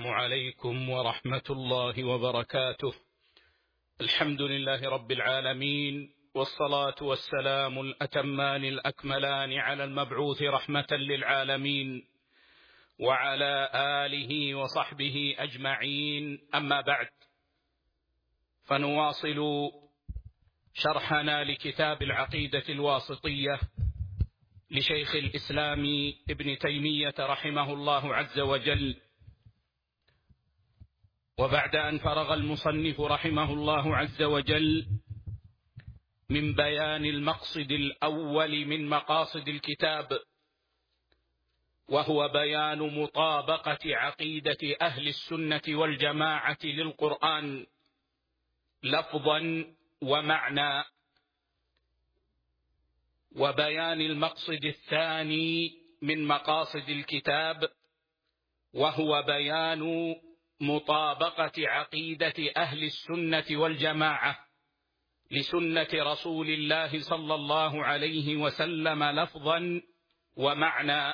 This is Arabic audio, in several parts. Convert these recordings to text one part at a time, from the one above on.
عليكم ورحمة الله وبركاته. الحمد لله رب العالمين، والصلاة والسلام الأتمان الأكملان على المبعوث رحمة للعالمين وعلى آله وصحبه أجمعين. أما بعد، فنواصل شرحنا لكتاب العقيدة الواسطية لشيخ الإسلام ابن تيمية رحمه الله عز وجل. وبعد أن فرغ المصنف رحمه الله عز وجل من بيان المقصد الأول من مقاصد الكتاب، وهو بيان مطابقة عقيدة أهل السنة والجماعة للقرآن لفظا ومعنى، وبيان المقصد الثاني من مقاصد الكتاب، وهو بيان مطابقة عقيدة أهل السنة والجماعة لسنة رسول الله صلى الله عليه وسلم لفظا ومعنى.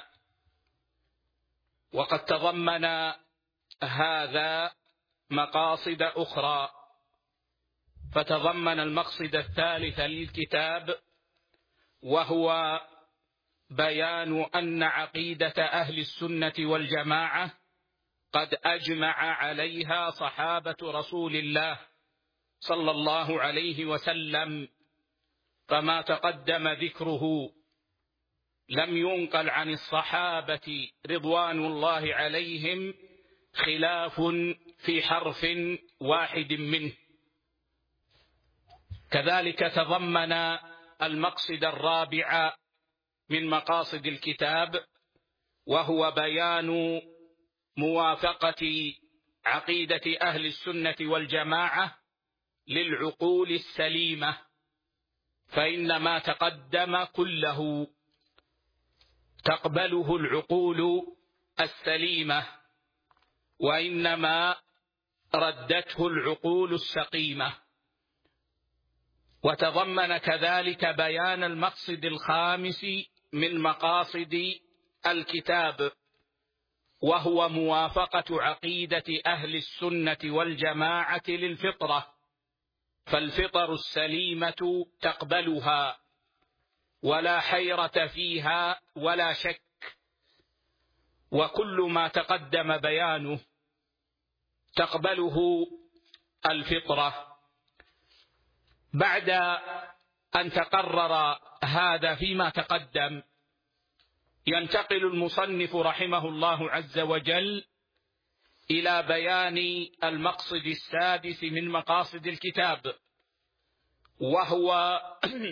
وقد تضمن هذا مقاصد أخرى، فتضمن المقصد الثالث للكتاب، وهو بيان أن عقيدة أهل السنة والجماعة قد أجمع عليها صحابة رسول الله صلى الله عليه وسلم، فما تقدم ذكره لم ينقل عن الصحابة رضوان الله عليهم خلاف في حرف واحد منه. كذلك تضمن المقصد الرابع من مقاصد الكتاب، وهو بيان موافقة عقيدة أهل السنة والجماعة للعقول السليمة، فإن ما تقدم كله تقبله العقول السليمة، وإنما ردته العقول السقيمة. وتضمن كذلك بيان المقصد الخامس من مقاصد الكتاب، وهو موافقة عقيدة أهل السنة والجماعة للفطرة، فالفطر السليمة تقبلها ولا حيرة فيها ولا شك، وكل ما تقدم بيانه تقبله الفطرة. بعد أن تقرر هذا فيما تقدم، ينتقل المصنف رحمه الله عز وجل إلى بيان المقصد السادس من مقاصد الكتاب، وهو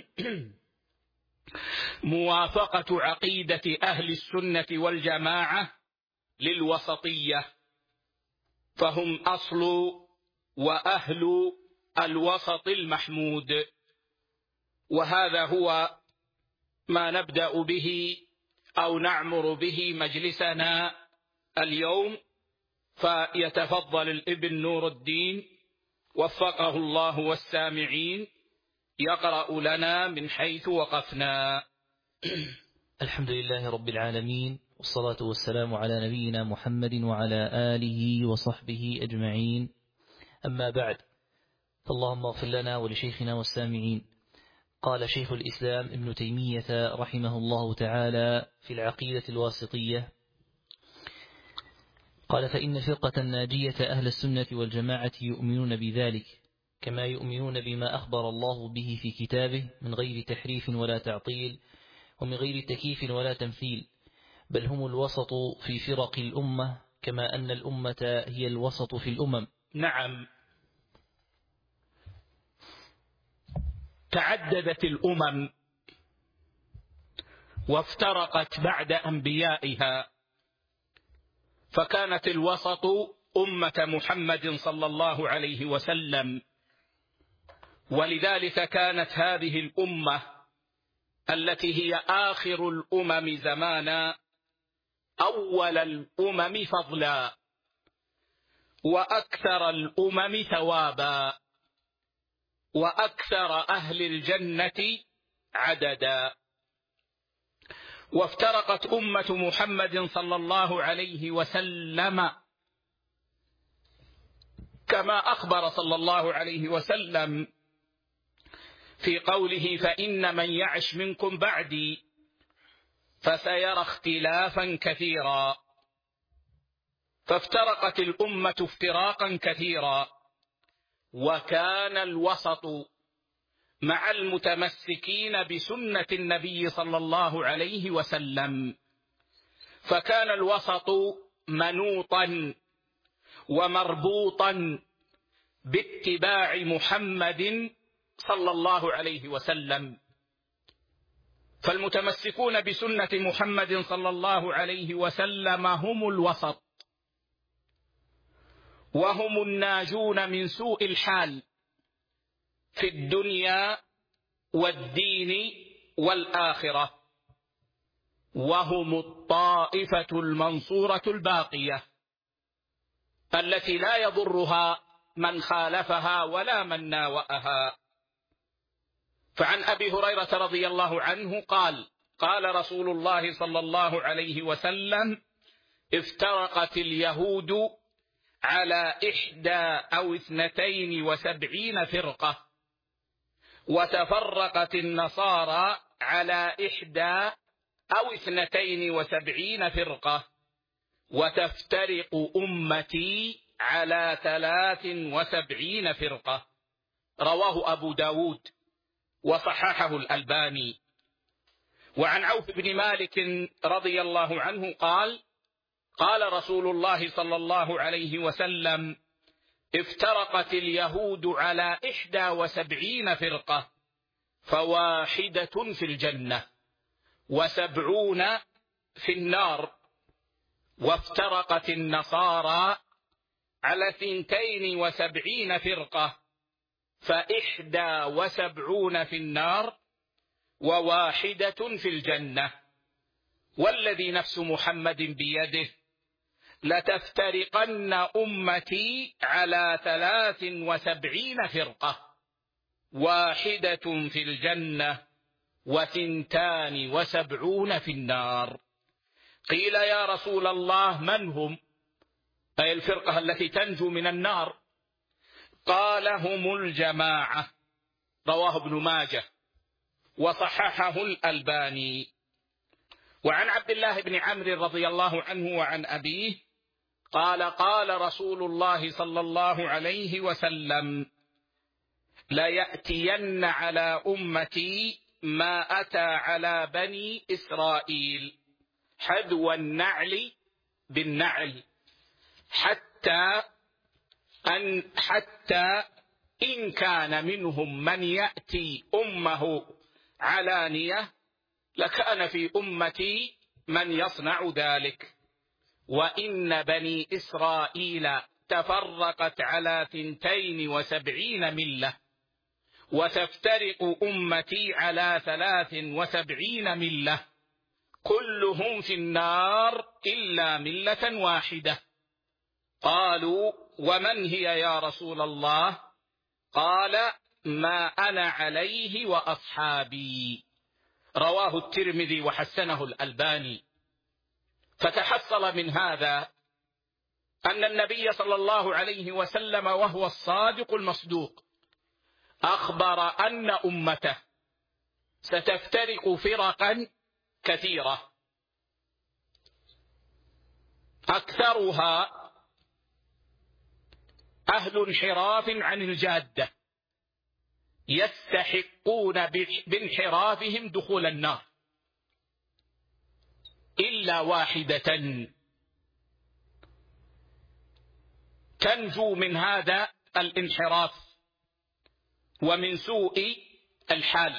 موافقة عقيدة أهل السنة والجماعة للوسطية، فهم أصل وأهل الوسط المحمود. وهذا هو ما نبدأ به أو نعمر به مجلسنا اليوم، فيتفضل الابن نور الدين وفقه الله والسامعين يقرأ لنا من حيث وقفنا. الحمد لله رب العالمين، والصلاة والسلام على نبينا محمد وعلى آله وصحبه أجمعين. أما بعد، فاللهم اغفر لنا ولشيخنا والسامعين. قال شيخ الإسلام ابن تيمية رحمه الله تعالى في العقيدة الواسطية، قال: فإن فرقة الناجية أهل السنة والجماعة يؤمنون بذلك، كما يؤمنون بما أخبر الله به في كتابه من غير تحريف ولا تعطيل، ومن غير تكييف ولا تمثيل، بل هم الوسط في فرق الأمة، كما أن الأمة هي الوسط في الأمم. نعم، تعددت الأمم وافترقت بعد أنبيائها، فكانت الوسط أمة محمد صلى الله عليه وسلم، ولذلك كانت هذه الأمة التي هي آخر الأمم زمانا أول الأمم فضلا، وأكثر الأمم ثوابا، وأكثر أهل الجنة عددا. وافترقت أمة محمد صلى الله عليه وسلم كما أخبر صلى الله عليه وسلم في قوله: فإن من يعش منكم بعدي فسيرى اختلافا كثيرا. فافترقت الأمة افتراقا كثيرا، وكان الوسط مع المتمسكين بسنة النبي صلى الله عليه وسلم، فكان الوسط منوطا ومربوطا باتباع محمد صلى الله عليه وسلم. فالمتمسكون بسنة محمد صلى الله عليه وسلم هم الوسط، وهم الناجون من سوء الحال في الدنيا والدين والآخرة، وهم الطائفة المنصورة الباقية التي لا يضرها من خالفها ولا من ناوأها. فعن أبي هريرة رضي الله عنه قال: قال رسول الله صلى الله عليه وسلم: افترقت اليهود على 71 فرقة، وتفرقت النصارى على 71 فرقة، وتفترق أمتي على 73 فرقة. رواه أبو داود وصححه الألباني. وعن عوف بن مالك رضي الله عنه قال: قال رسول الله صلى الله عليه وسلم: افترقت اليهود على 71 فرقة، فواحدة في الجنة و70 في النار. وافترقت النصارى على 72 فرقة، ف71 في النار وواحدة في الجنة. والذي نفس محمد بيده لتفترقن أمتي على 73 فرقة، واحدة في الجنة و72 في النار. قيل: يا رسول الله من هم؟ أي الفرقة التي تنجو من النار؟ قال: هم الجماعة. رواه ابن ماجه وصححه الألباني. وعن عبد الله بن عمرو رضي الله عنه وعن أبيه قال: قال رسول الله صلى الله عليه وسلم: ليأتين على أمتي ما أتى على بني إسرائيل حذو النعل بالنعل، حتى إن كان منهم من يأتي أمه علانية لكان في أمتي من يصنع ذلك. وإن بني إسرائيل تفرقت على 72 ملة، وتفترق أمتي على 73 ملة، كلهم في النار إلا ملة واحدة. قالوا: ومن هي يا رسول الله؟ قال: ما أنا عليه وأصحابي. رواه الترمذي وحسنه الألباني. فتحصل من هذا أن النبي صلى الله عليه وسلم وهو الصادق المصدوق أخبر أن أمته ستفترق فرقا كثيرة، أكثرها أهل انحراف عن الجادة يستحقون بانحرافهم دخول النار، إلا واحدة تنجو من هذا الانحراف ومن سوء الحال.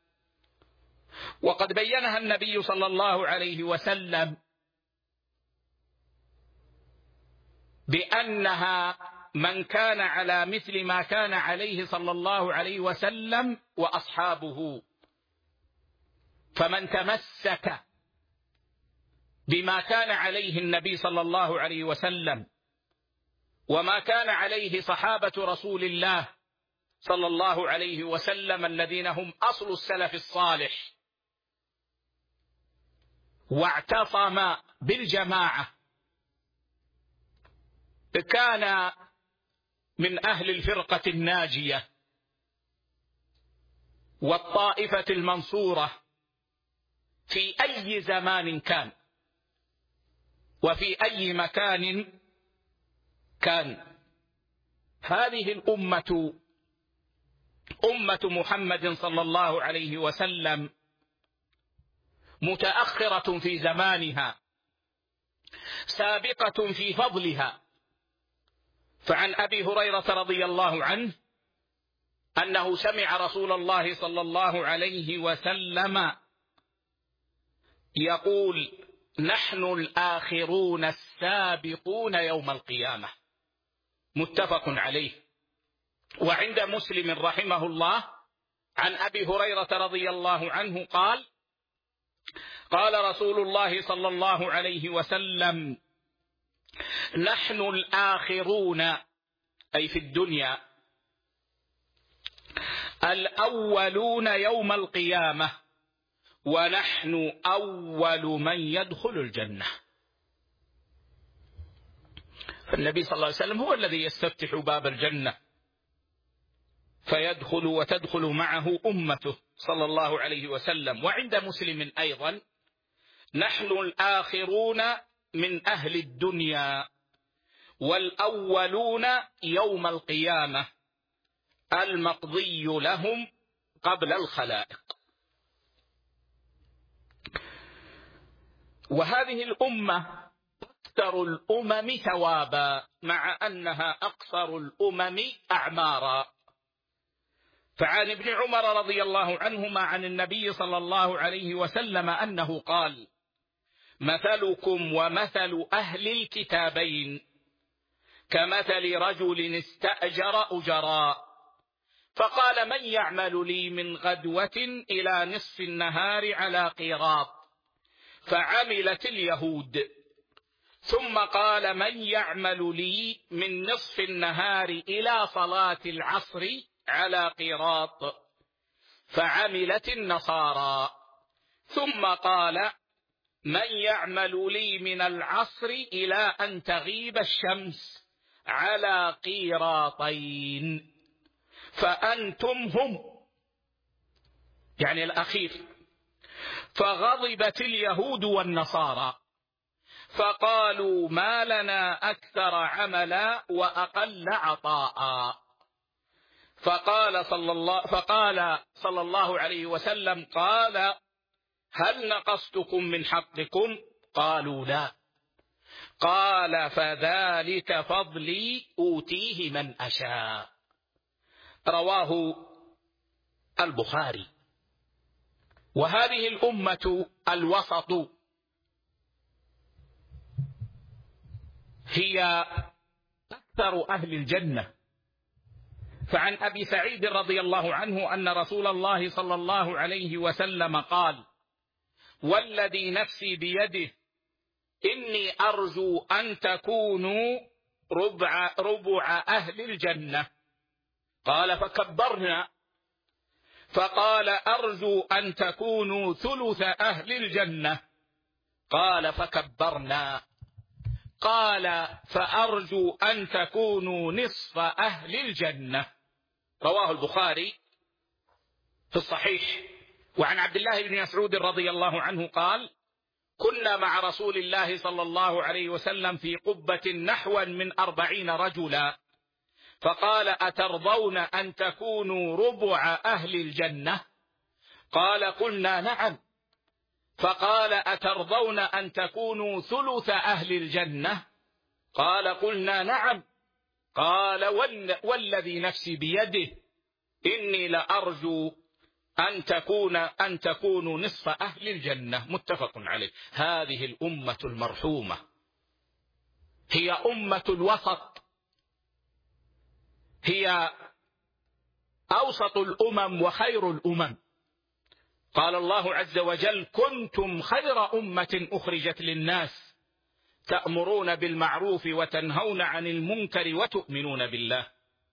وقد بينها النبي صلى الله عليه وسلم بأنها من كان على مثل ما كان عليه صلى الله عليه وسلم وأصحابه، فمن تمسك بما كان عليه النبي صلى الله عليه وسلم وما كان عليه صحابة رسول الله صلى الله عليه وسلم الذين هم أصل السلف الصالح، واعتصم بالجماعة، كان من أهل الفرقة الناجية والطائفة المنصورة في أي زمان كان وفي أي مكان كان. هذه الأمة أمة محمد صلى الله عليه وسلم متأخرة في زمانها، سابقة في فضلها. فعن أبي هريرة رضي الله عنه أنه سمع رسول الله صلى الله عليه وسلم يقول: نحن الآخرون السابقون يوم القيامة، متفق عليه. وعند مسلم رحمه الله عن أبي هريرة رضي الله عنه قال: قال رسول الله صلى الله عليه وسلم: نحن الآخرون، أي في الدنيا، الأولون يوم القيامة، ونحن أول من يدخل الجنة. فالنبي صلى الله عليه وسلم هو الذي يستفتح باب الجنة فيدخل وتدخل معه أمته صلى الله عليه وسلم. وعند مسلم أيضا: نحن الآخرون من أهل الدنيا والأولون يوم القيامة، المقضي لهم قبل الخلائق. وهذه الأمة أكثر الأمم ثوابا مع أنها أقصر الأمم أعمارا. فعن ابن عمر رضي الله عنهما عن النبي صلى الله عليه وسلم أنه قال: مثلكم ومثل أهل الكتابين كمثل رجل استأجر أجراء، فقال: من يعمل لي من غدوة إلى نصف النهار على قيراط؟ فعملت اليهود. ثم قال: من يعمل لي من نصف النهار إلى صلاة العصر على قيراط؟ فعملت النصارى. ثم قال: من يعمل لي من العصر إلى أن تغيب الشمس على قيراطين؟ فأنتم هم، يعني الأخير. فغضبت اليهود والنصارى فقالوا: ما لنا أكثر عملا وأقل عطاء. فقال صلى الله عليه وسلم: قال: هل نقصتكم من حقكم؟ قالوا: لا. قال: فذلك فضلي أوتيه من أشاء. رواه البخاري. وهذه الأمة الوسط هي أكثر أهل الجنة. فعن أبي سعيد رضي الله عنه أن رسول الله صلى الله عليه وسلم قال: والذي نفسي بيده إني أرجو أن تكونوا ربع أهل الجنة. قال: فكبرنا. فقال: أرجو أن تكونوا ثلث أهل الجنة. قال: فكبرنا. قال: فأرجو أن تكونوا نصف أهل الجنة. رواه البخاري في الصحيح. وعن عبد الله بن مسعود رضي الله عنه قال: كنا مع رسول الله صلى الله عليه وسلم في قبة نحوا من 40 رجلا، فقال: أترضون أن تكونوا ربع أهل الجنة؟ قال: قلنا نعم. فقال: أترضون أن تكونوا ثلث أهل الجنة؟ قال: قلنا نعم. قال: والذي نفسي بيده إني لأرجو أن تكونوا نصف أهل الجنة. متفق عليه. هذه الأمة المرحومة هي أمة الوسط، هي أوسط الأمم وخير الأمم. قال الله عز وجل: كنتم خير أمة أخرجت للناس تأمرون بالمعروف وتنهون عن المنكر وتؤمنون بالله.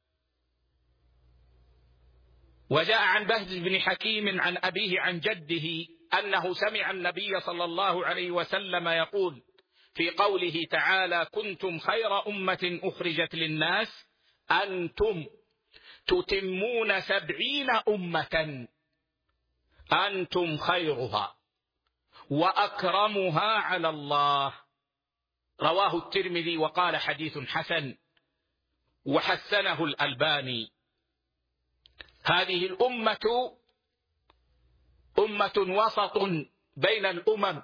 وجاء عن بهز بن حكيم عن أبيه عن جده أنه سمع النبي صلى الله عليه وسلم يقول في قوله تعالى: كنتم خير أمة أخرجت للناس، أنتم تتمون 70 أمة أنتم خيرها وأكرمها على الله. رواه الترمذي وقال حديث حسن وحسنه الألباني. هذه الأمة أمة وسط بين الأمم،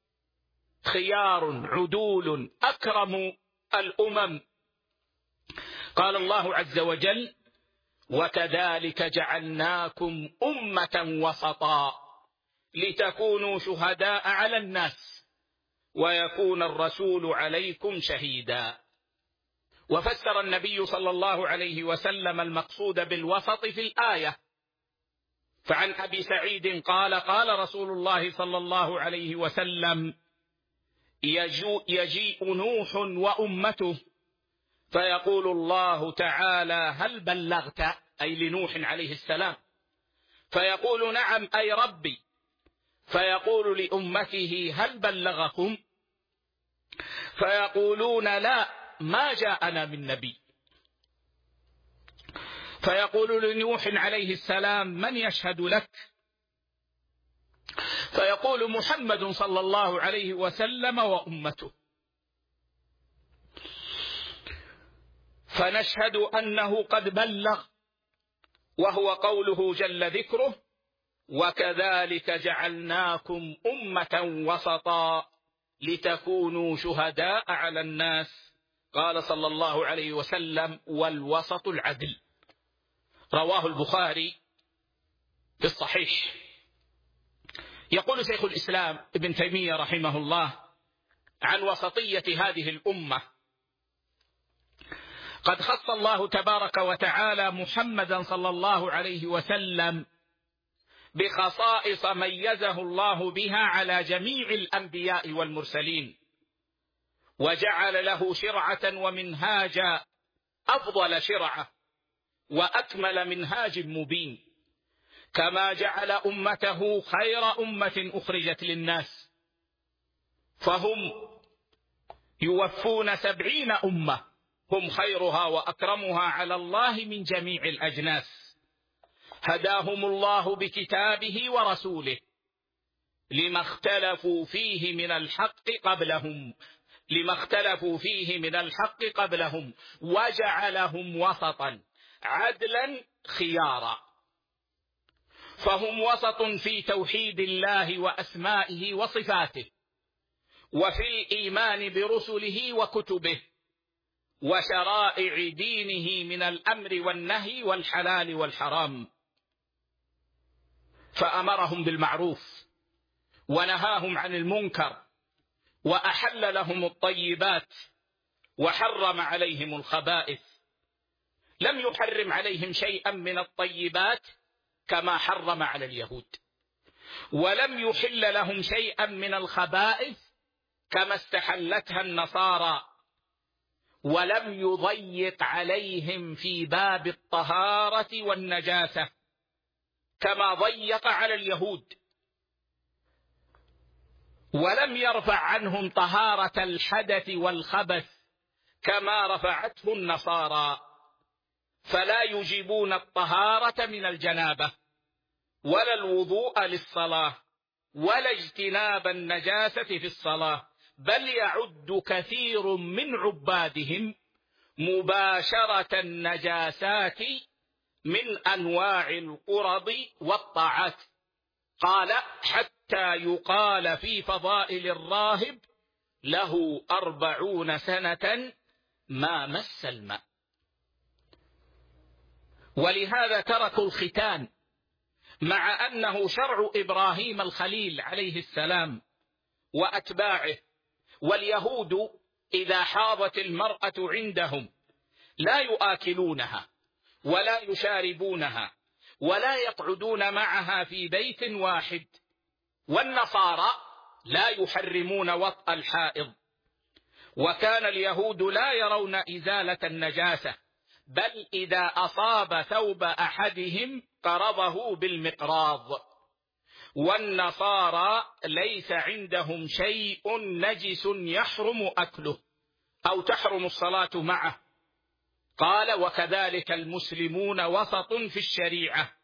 خيار عدول أكرم الأمم. قال الله عز وجل: وكذلك جعلناكم أمة وسطا لتكونوا شهداء على الناس ويكون الرسول عليكم شهيدا. وفسر النبي صلى الله عليه وسلم المقصود بالوسط في الآية. فعن أبي سعيد قال: قال رسول الله صلى الله عليه وسلم: يجيء نوح وأمته فيقول الله تعالى: هل بلغت؟ أي لنوح عليه السلام. فيقول: نعم أي ربي. فيقول لأمته: هل بلغكم؟ فيقولون: لا، ما جاءنا من نبي. فيقول لنوح عليه السلام: من يشهد لك؟ فيقول: محمد صلى الله عليه وسلم وأمته. فنشهد أنه قد بلغ، وهو قوله جل ذكره: وكذلك جعلناكم أمة وسطا لتكونوا شهداء على الناس. قال صلى الله عليه وسلم: والوسط العدل. رواه البخاري في الصحيح. يقول شيخ الإسلام ابن تيمية رحمه الله عن وسطية هذه الأمة: قد خص الله تبارك وتعالى محمدا صلى الله عليه وسلم بخصائص ميزه الله بها على جميع الأنبياء والمرسلين، وجعل له شرعة ومنهاجا أفضل شرعة وأكمل منهاج مبين، كما جعل أمته خير أمة أخرجت للناس، فهم يوفون 70 أمة هم خيرها وأكرمها على الله من جميع الأجناس. هداهم الله بكتابه ورسوله لما اختلفوا فيه من الحق قبلهم وجعلهم وسطا عدلا خيارا. فهم وسط في توحيد الله وأسمائه وصفاته، وفي الإيمان برسله وكتبه، وشرائع دينه من الأمر والنهي والحلال والحرام. فأمرهم بالمعروف ونهاهم عن المنكر، وأحل لهم الطيبات وحرم عليهم الخبائث. لم يحرم عليهم شيئا من الطيبات كما حرم على اليهود، ولم يحل لهم شيئا من الخبائث كما استحلتها النصارى، ولم يضيق عليهم في باب الطهارة والنجاسة كما ضيق على اليهود، ولم يرفع عنهم طهارة الحدث والخبث كما رفعته النصارى، فلا يجيبون الطهارة من الجنابة ولا الوضوء للصلاة ولا اجتناب النجاسة في الصلاة، بل يعد كثير من عبادهم مباشرة النجاسات من أنواع القرب والطاعات. قال: حتى يقال في فضائل الراهب: له 40 سنة ما مس الماء. ولهذا تركوا الختان، مع أنه شرع إبراهيم الخليل عليه السلام وأتباعه. واليهود إذا حاضت المرأة عندهم لا يؤكلونها ولا يشاربونها ولا يقعدون معها في بيت واحد، والنصارى لا يحرمون وطأ الحائض. وكان اليهود لا يرون إزالة النجاسة، بل إذا أصاب ثوب أحدهم قرضه بالمقراض. والنصارى ليس عندهم شيء نجس يحرم أكله أو تحرم الصلاة معه، قال: وكذلك المسلمون وسط في الشريعة،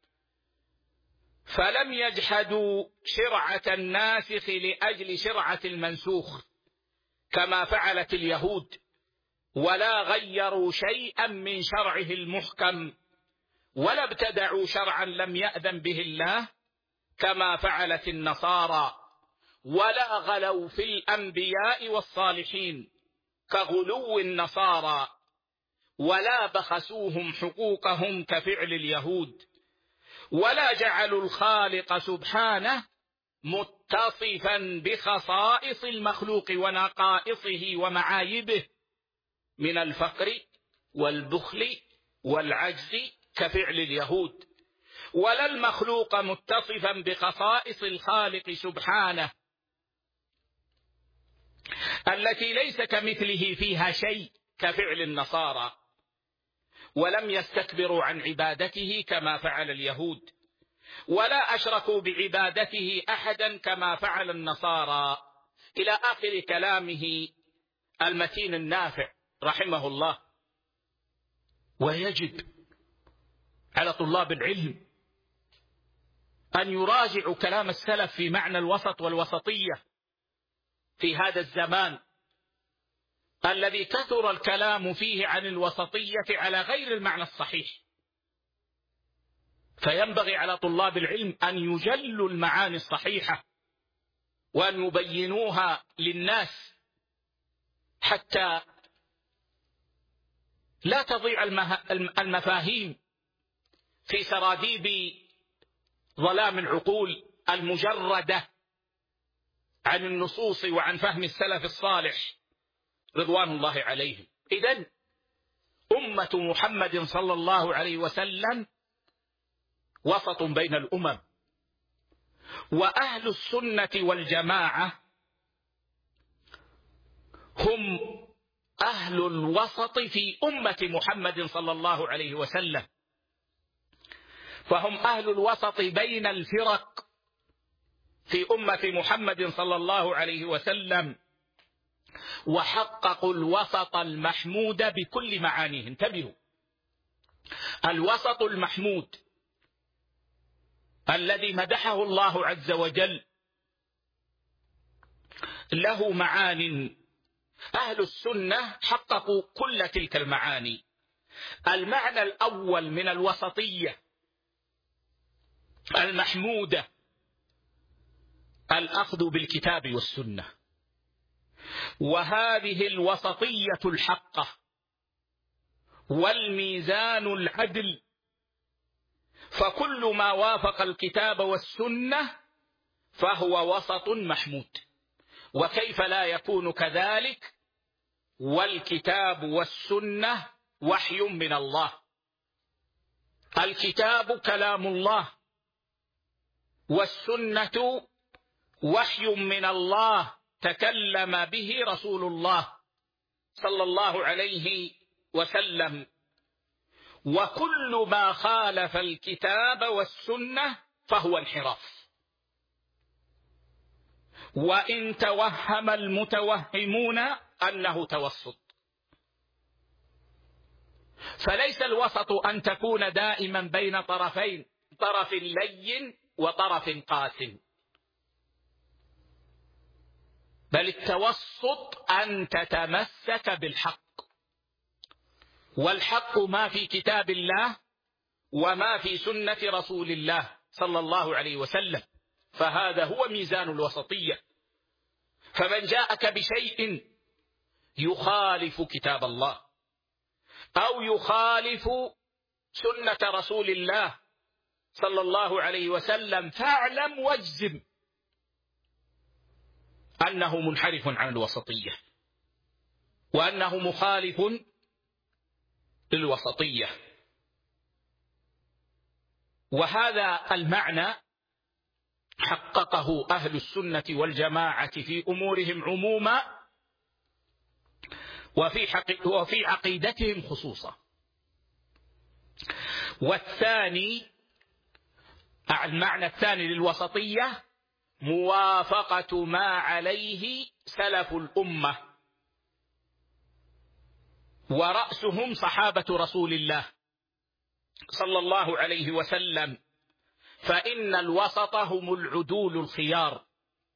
فلم يجحدوا شرعة الناسخ لأجل شرعة المنسوخ كما فعلت اليهود، ولا غيروا شيئا من شرعه المحكم، ولا ابتدعوا شرعا لم يأذن به الله كما فعلت النصارى، ولا غلوا في الأنبياء والصالحين كغلو النصارى، ولا بخسوهم حقوقهم كفعل اليهود، ولا جعلوا الخالق سبحانه متصفا بخصائص المخلوق ونقائصه ومعايبه من الفقر والبخل والعجز كفعل اليهود، ولا المخلوق متصفا بخصائص الخالق سبحانه التي ليس كمثله فيها شيء كفعل النصارى، ولم يستكبروا عن عبادته كما فعل اليهود، ولا أشركوا بعبادته أحدا كما فعل النصارى، إلى آخر كلامه المتين النافع رحمه الله. ويجب على طلاب العلم أن يراجعوا كلام السلف في معنى الوسط والوسطية في هذا الزمان الذي كثر الكلام فيه عن الوسطية على غير المعنى الصحيح. فينبغي على طلاب العلم أن يجلوا المعاني الصحيحة وأن يبينوها للناس حتى لا تضيع المفاهيم في سراديب ظلام العقول المجردة عن النصوص وعن فهم السلف الصالح رضوان الله عليهم. إذن أمة محمد صلى الله عليه وسلم وسط بين الأمم، وأهل السنة والجماعة هم أهل الوسط في أمة محمد صلى الله عليه وسلم، فهم أهل الوسط بين الفرق في أمة محمد صلى الله عليه وسلم، وحققوا الوسط المحمود بكل معانيه. انتبهوا، الوسط المحمود الذي مدحه الله عز وجل له معان، أهل السنة حققوا كل تلك المعاني. المعنى الأول من الوسطية المحمودة الأخذ بالكتاب والسنة، وهذه الوسطية الحقة والميزان العدل، فكل ما وافق الكتاب والسنة فهو وسط محمود. وكيف لا يكون كذلك والكتاب والسنة وحي من الله؟ الكتاب كلام الله، والسنة وحي من الله تكلم به رسول الله صلى الله عليه وسلم، وكل ما خالف الكتاب والسنة فهو انحراف. وإن توهم المتوهمون أنه توسط، فليس الوسط أن تكون دائما بين طرفين، طرف لين وطرف قاس، بل التوسط أن تتمسك بالحق، والحق ما في كتاب الله وما في سنة رسول الله صلى الله عليه وسلم، فهذا هو ميزان الوسطية. فمن جاءك بشيء يخالف كتاب الله أو يخالف سنة رسول الله صلى الله عليه وسلم فاعلم واجزم أنه منحرف عن الوسطية، وأنه مخالف للوسطية. وهذا المعنى حققه أهل السنة والجماعة في أمورهم عموما، وفي عقيدتهم خصوصا. والثاني، المعنى الثاني للوسطية موافقة ما عليه سلف الأمة، ورأسهم صحابة رسول الله صلى الله عليه وسلم، فإن الوسط هم العدول الخيار.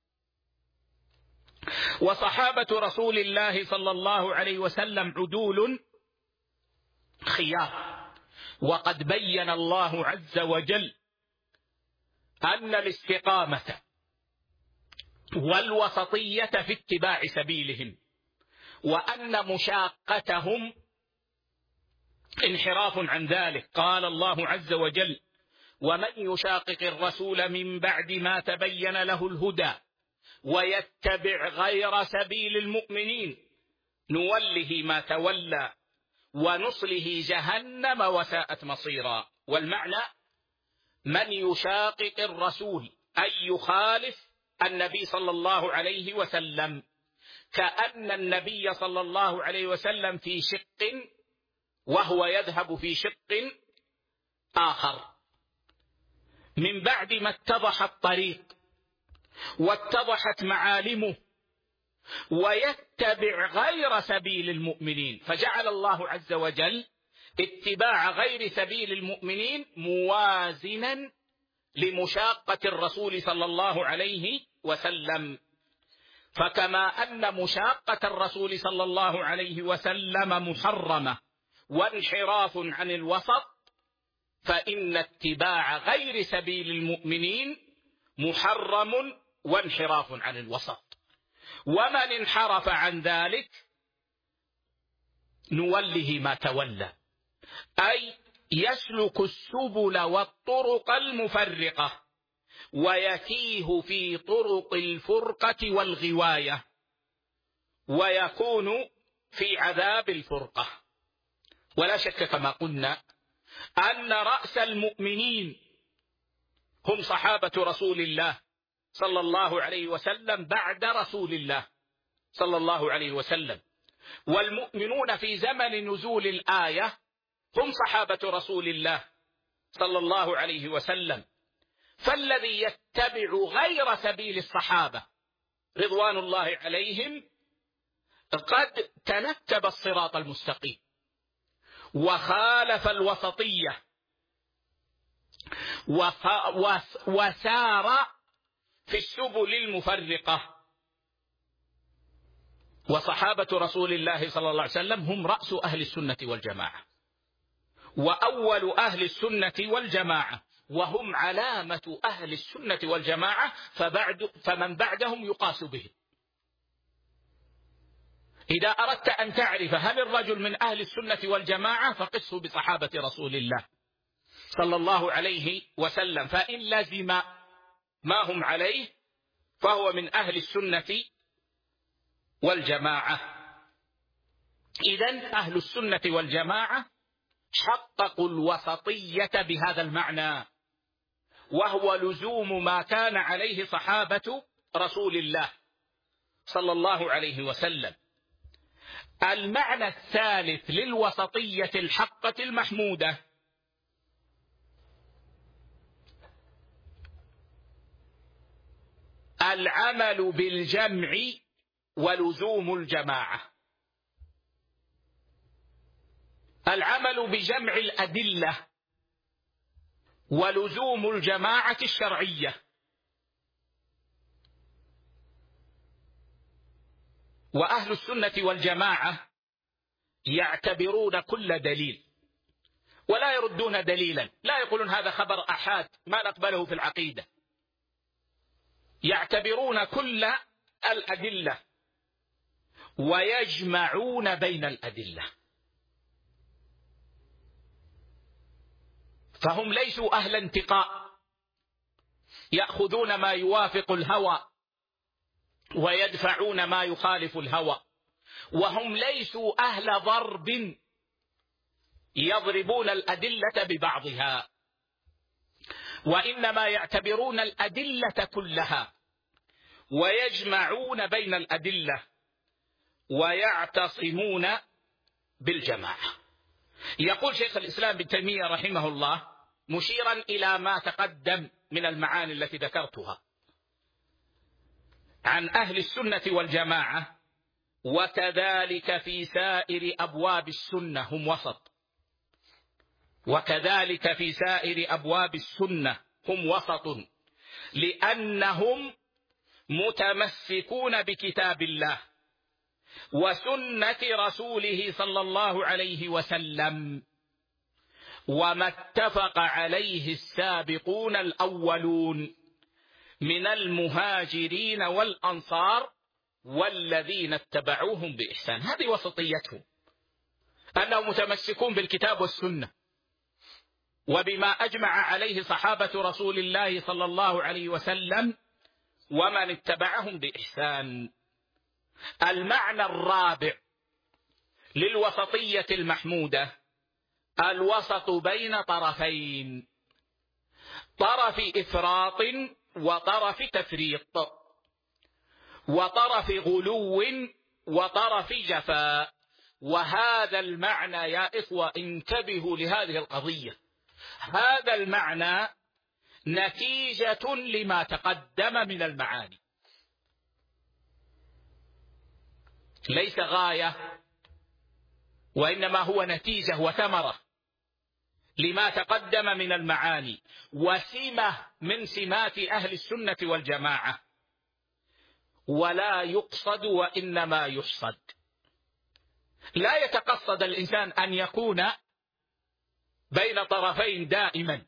وصحابة رسول الله صلى الله عليه وسلم عدول خيار. وقد بين الله عز وجل أن الاستقامة والوسطية في اتباع سبيلهم، وأن مشاقتهم انحراف عن ذلك. قال الله عز وجل: ومن يشاقق الرسول من بعد ما تبين له الهدى ويتبع غير سبيل المؤمنين نوله ما تولى ونصله جهنم وساءت مصيرا. والمعنى: من يشاقق الرسول أي يخالف النبي صلى الله عليه وسلم، كأن النبي صلى الله عليه وسلم في شق وهو يذهب في شق آخر، من بعد ما اتضح الطريق واتضحت معالمه، ويتبع غير سبيل المؤمنين. فجعل الله عز وجل اتباع غير سبيل المؤمنين موازنا لمشاقة الرسول صلى الله عليه وسلم. فكما أن مشاقة الرسول صلى الله عليه وسلم محرمة وانحراف عن الوسط، فإن اتباع غير سبيل المؤمنين محرم وانحراف عن الوسط. ومن انحرف عن ذلك نوله ما تولى، أي يسلك السبل والطرق المفرقة ويتيه في طرق الفرقة والغواية، ويكون في عذاب الفرقة. ولا شك كما قلنا أن رأس المؤمنين هم صحابة رسول الله صلى الله عليه وسلم بعد رسول الله صلى الله عليه وسلم، والمؤمنون في زمن نزول الآية هم صحابة رسول الله صلى الله عليه وسلم. فالذي يتبع غير سبيل الصحابة رضوان الله عليهم قد تنكب الصراط المستقيم وخالف الوسطية وسار في السبل المفرقة. وصحابة رسول الله صلى الله عليه وسلم هم رأس أهل السنة والجماعة وأول أهل السنة والجماعة، وهم علامة أهل السنة والجماعة، فمن بعدهم يقاس به. إذا أردت أن تعرف هل الرجل من أهل السنة والجماعة فقسه بصحابة رسول الله صلى الله عليه وسلم، فإن لزم ما هم عليه فهو من أهل السنة والجماعة. إذن أهل السنة والجماعة حققوا الوسطية بهذا المعنى، وهو لزوم ما كان عليه صحابة رسول الله صلى الله عليه وسلم. المعنى الثالث للوسطية الحقة المحمودة العمل بالجمع ولزوم الجماعة. العمل بجمع الأدلة ولزوم الجماعة الشرعية. وأهل السنة والجماعة يعتبرون كل دليل ولا يردون دليلا، لا يقولون هذا خبر أحاد ما نقبله في العقيدة. يعتبرون كل الأدلة ويجمعون بين الأدلة، فهم ليسوا أهل انتقاء يأخذون ما يوافق الهوى ويدفعون ما يخالف الهوى، وهم ليسوا أهل ضرب يضربون الأدلة ببعضها، وإنما يعتبرون الأدلة كلها ويجمعون بين الأدلة ويعتصمون بالجماعة. يقول شيخ الإسلام ابن تيمية رحمه الله مشيرا إلى ما تقدم من المعاني التي ذكرتها عن أهل السنة والجماعة وكذلك في سائر أبواب السنة هم وسط، وكذلك في سائر أبواب السنة هم وسط، لأنهم متمسكون بكتاب الله وسنة رسوله صلى الله عليه وسلم، وما اتفق عليه السابقون الأولون من المهاجرين والأنصار والذين اتبعوهم بإحسان. هذه وسطيتهم، أنهم متمسكون بالكتاب والسنة وبما أجمع عليه صحابة رسول الله صلى الله عليه وسلم ومن اتبعهم بإحسان. المعنى الرابع للوسطية المحمودة الوسط بين طرفين، طرف إفراط وطرف تفريط، وطرف غلو وطرف جفاء. وهذا المعنى يا إخوة انتبهوا لهذه القضية، هذا المعنى نتيجة لما تقدم من المعاني، ليس غاية، وإنما هو نتيجة وثمرة لما تقدم من المعاني، وسمة من سمات أهل السنة والجماعة. ولا يقصد وإنما يحصد. لا يتقصد الإنسان أن يكون بين طرفين دائما،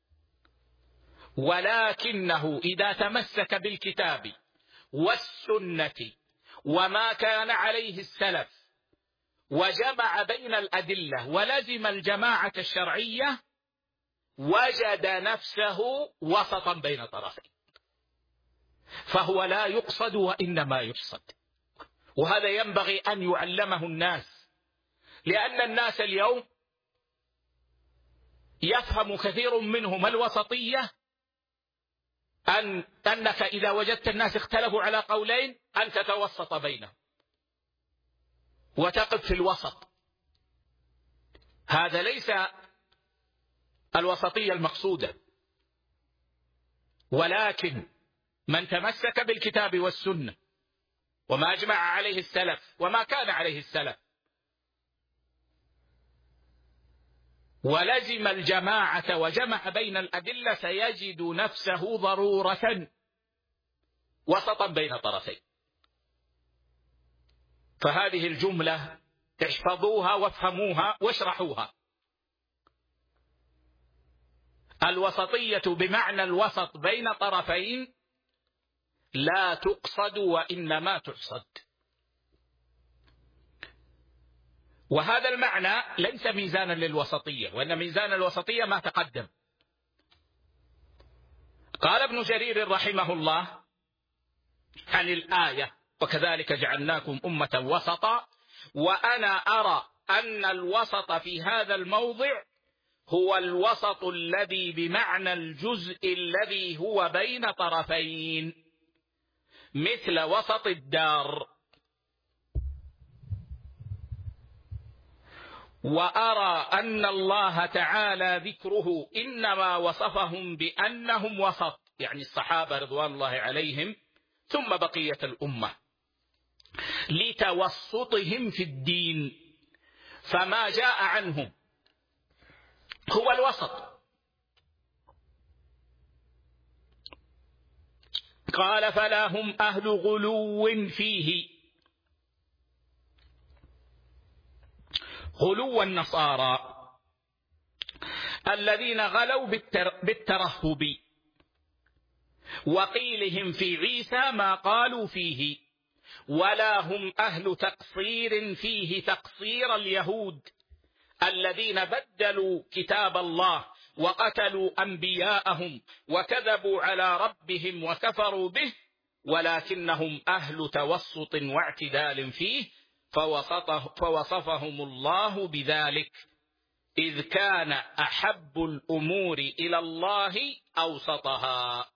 ولكنه إذا تمسك بالكتاب والسنة وما كان عليه السلف وجمع بين الأدلة ولزم الجماعة الشرعية وجد نفسه وسطا بين طرفين، فهو لا يقصد وإنما يحصد. وهذا ينبغي أن يعلمه الناس، لأن الناس اليوم يفهم كثير منهم الوسطية أنك إذا وجدت الناس اختلفوا على قولين أن تتوسط بينهم وتقف في الوسط. هذا ليس الوسطية المقصودة، ولكن من تمسك بالكتاب والسنة وما أجمع عليه السلف وما كان عليه السلف ولزم الجماعة وجمع بين الأدلة سيجد نفسه ضرورة وسطا بين طرفين. فهذه الجملة احفظوها وافهموها واشرحوها. الوسطية بمعنى الوسط بين طرفين لا تقصد وإنما تحصد. وهذا المعنى ليس ميزانا للوسطية، وإن ميزان الوسطية ما تقدم. قال ابن جرير رحمه الله عن الآية: وكذلك جعلناكم أمة وسطا، وأنا أرى أن الوسط في هذا الموضع هو الوسط الذي بمعنى الجزء الذي هو بين طرفين، مثل وسط الدار. وأرى أن الله تعالى ذكره إنما وصفهم بأنهم وسط، يعني الصحابة رضوان الله عليهم ثم بقية الأمة، لتوسطهم في الدين، فما جاء عنهم هو الوسط. قال: فلا هم أهل غلو فيه، غلو النصارى الذين غلوا بالترهب وقيلهم في عيسى ما قالوا فيه، ولا هم أهل تقصير فيه تقصير اليهود الذين بدلوا كتاب الله وقتلوا أنبياءهم وكذبوا على ربهم وكفروا به، ولكنهم أهل توسط واعتدال فيه، فوصفهم الله بذلك، إذ كان أحب الأمور إلى الله أوسطها.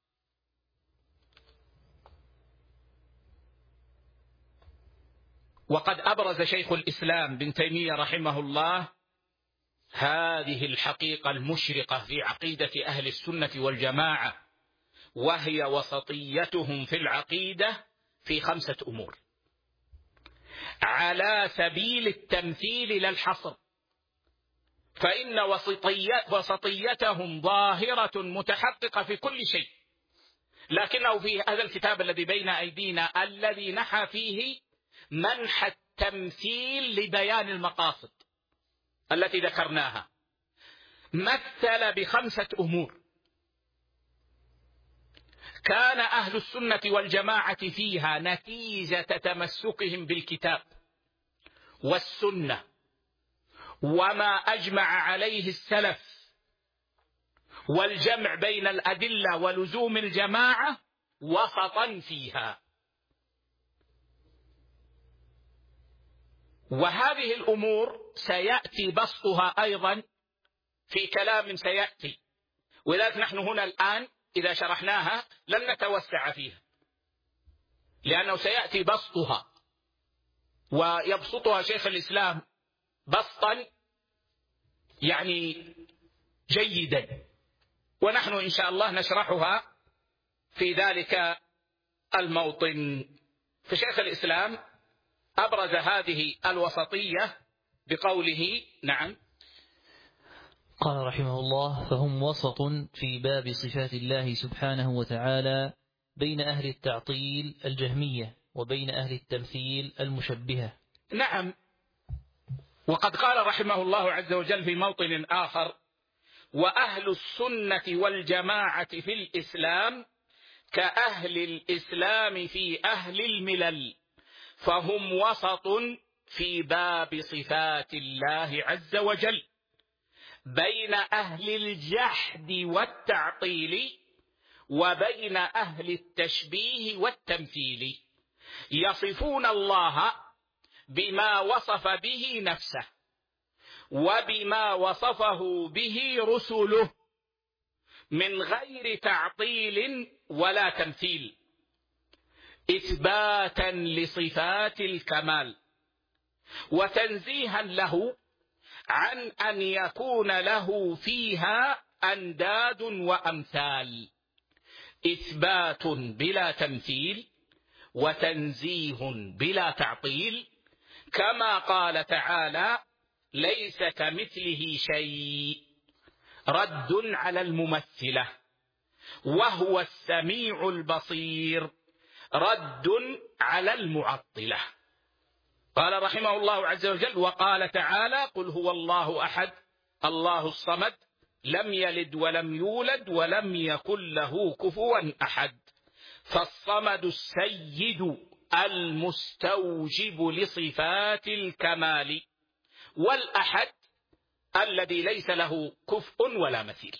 وقد أبرز شيخ الإسلام ابن تيمية رحمه الله هذه الحقيقة المشرقة في عقيدة أهل السنة والجماعة، وهي وسطيتهم في العقيدة في 5 أمور. على سبيل التمثيل لا الحصر، فإن وسطيتهم ظاهرة متحققة في كل شيء، لكنه في هذا الكتاب الذي بين أيدينا الذي نحى فيه منح التمثيل لبيان المقاصد التي ذكرناها، مثل ب5 أمور كان أهل السنة والجماعة فيها نتيجة تمسكهم بالكتاب والسنة وما أجمع عليه السلف والجمع بين الأدلة ولزوم الجماعة وسطا فيها. وهذه الأمور سيأتي بسطها أيضا في كلام سيأتي، ولذلك نحن هنا الآن إذا شرحناها لن نتوسع فيها، لأنه سيأتي بسطها ويبسطها شيخ الإسلام بسطا يعني جيدا، ونحن إن شاء الله نشرحها في ذلك الموطن. فشيخ الإسلام أبرز هذه الوسطية بقوله نعم. قال رحمه الله: فهم وسط في باب صفات الله سبحانه وتعالى بين أهل التعطيل الجهمية وبين أهل التمثيل المشبهة. نعم، وقد قال رحمه الله عز وجل في موطن آخر: وأهل السنة والجماعة في الإسلام كأهل الإسلام في أهل الملل، فهم وسط في باب صفات الله عز وجل بين أهل الجحد والتعطيل وبين أهل التشبيه والتمثيل، يصفون الله بما وصف به نفسه وبما وصفه به رسله من غير تعطيل ولا تمثيل، إثباتا لصفات الكمال وتنزيها له عن أن يكون له فيها أنداد وأمثال، إثبات بلا تمثيل وتنزيه بلا تعطيل، كما قال تعالى: ليس كمثله شيء، رد على الممثلة، وهو السميع البصير، رد على المعطلة. قال رحمه الله عز وجل: وقال تعالى: قل هو الله أحد الله الصمد لم يلد ولم يولد ولم يكن له كفوا أحد، فالصمد السيد المستوجب لصفات الكمال، والأحد الذي ليس له كفء ولا مثيل.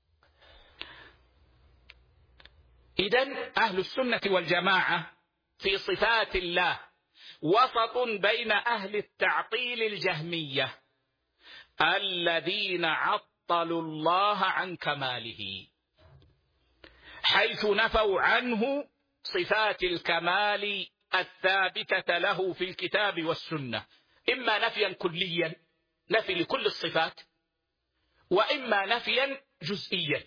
إذن أهل السنة والجماعة في صفات الله وسط بين أهل التعطيل الجهمية الذين عطلوا الله عن كماله، حيث نفوا عنه صفات الكمال الثابتة له في الكتاب والسنة، إما نفيا كليا، نفي لكل الصفات، وإما نفيا جزئيا.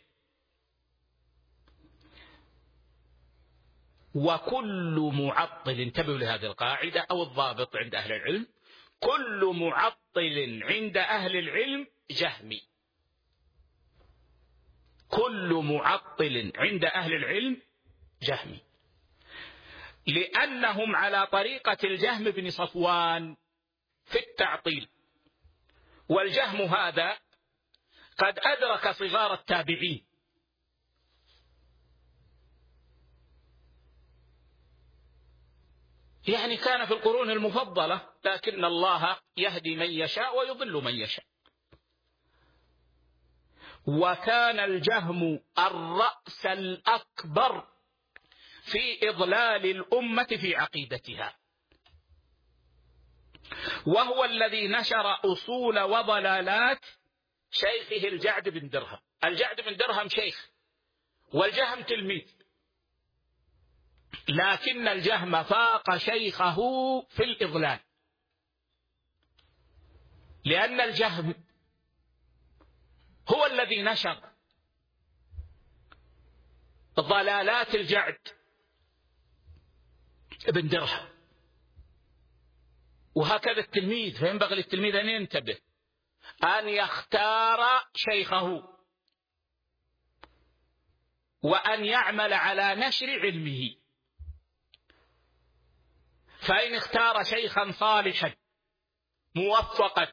وكل معطل، انتبهوا لهذه القاعدة أو الضابط عند أهل العلم: كل معطل عند أهل العلم جهمي. كل معطل عند أهل العلم جهمي، لأنهم على طريقة الجهم بن صفوان في التعطيل، والجهم هذا قد أدرك صغار التابعين، يعني كان في القرون المفضلة، لكن الله يهدي من يشاء ويضل من يشاء. وكان الجهم الرأس الأكبر في إضلال الأمة في عقيدتها، وهو الذي نشر أصول وضلالات شيخه الجعد بن درهم. الجعد بن درهم شيخ والجهم تلميذ، لكن الجهم فاق شيخه في الإضلال، لأن الجهم هو الذي نشر ضلالات الجعد بن درهم. وهكذا التلميذ، فينبغي للتلميذ أن ينتبه أن يختار شيخه وأن يعمل على نشر علمه. فإن اختار شيخا صالحا موفقا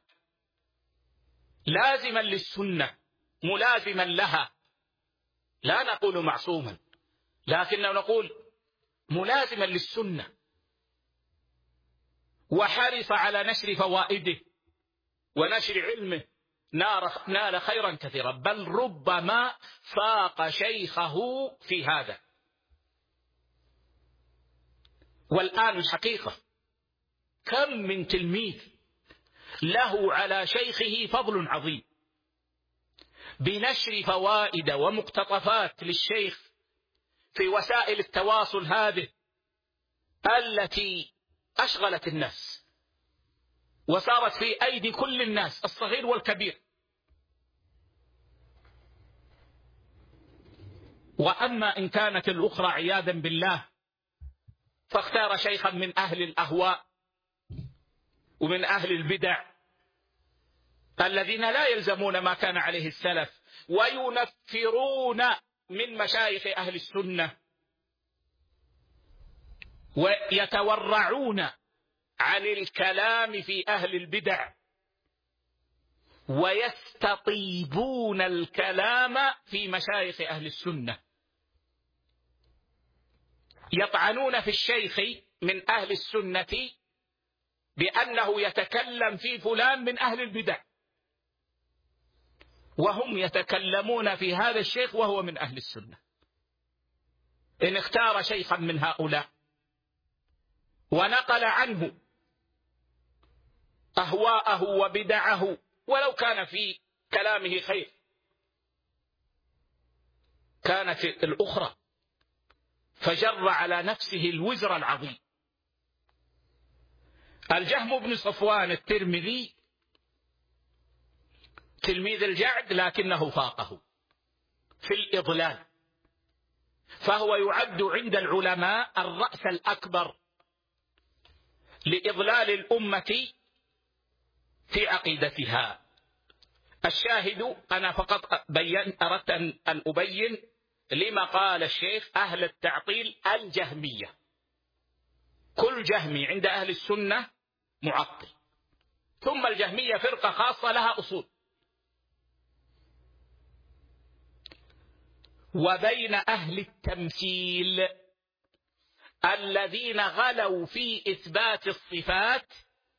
لازما للسنة ملازما لها، لا نقول معصوما لكننا نقول ملازما للسنة، وحرص على نشر فوائده ونشر علمه، نال خيرا كثيرا، بل ربما فاق شيخه في هذا. والآن الحقيقة كم من تلميذ له على شيخه فضل عظيم بنشر فوائد ومقتطفات للشيخ في وسائل التواصل هذه التي أشغلت الناس وصارت في أيدي كل الناس الصغير والكبير. وأما إن كانت الأخرى عياذا بالله فاختار شيخا من أهل الأهواء ومن أهل البدع الذين لا يلزمون ما كان عليه السلف وينفرون من مشايخ أهل السنة ويتورعون عن الكلام في أهل البدع ويستطيبون الكلام في مشايخ أهل السنة، يطعنون في الشيخ من أهل السنة بأنه يتكلم في فلان من أهل البدع، وهم يتكلمون في هذا الشيخ وهو من أهل السنة. إن اختار شيخا من هؤلاء ونقل عنه أهواءه وبدعه ولو كان في كلامه خير، كانت الأخرى فجر على نفسه الوزر العظيم. الجهم بن صفوان الترمذي تلميذ الجعد لكنه فاقه في الإضلال، فهو يعد عند العلماء الرأس الأكبر لإضلال الأمة في عقيدتها. الشاهد أنا فقط أردت أن أبين لما قال الشيخ أهل التعطيل الجهمية. كل جهمي عند أهل السنة معطل، ثم الجهمية فرقة خاصة لها أصول. وبين أهل التمثيل الذين غلوا في إثبات الصفات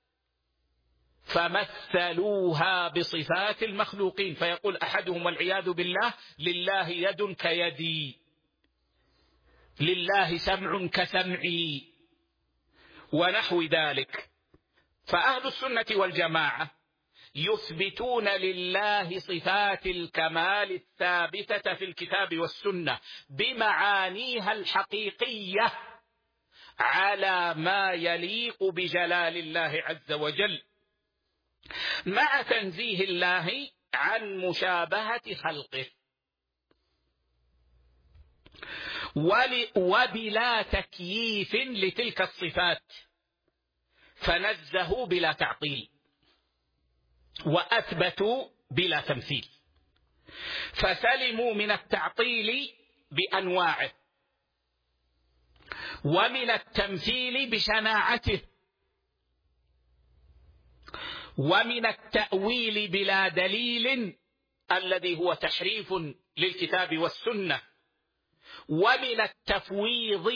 فمثلوها بصفات المخلوقين، فيقول أحدهم والعياذ بالله لله يد كيدي، لله سمع كسمعي، ونحو ذلك. فأهل السنة والجماعة يثبتون لله صفات الكمال الثابتة في الكتاب والسنة بمعانيها الحقيقية على ما يليق بجلال الله عز وجل، مع تنزيه الله عن مشابهة خلقه، وبلا تكييف لتلك الصفات، فنزهوا بلا تعطيل وأثبتوا بلا تمثيل، فسلموا من التعطيل بأنواعه ومن التمثيل بشناعته ومن التأويل بلا دليل الذي هو تحريف للكتاب والسنة، ومن التفويض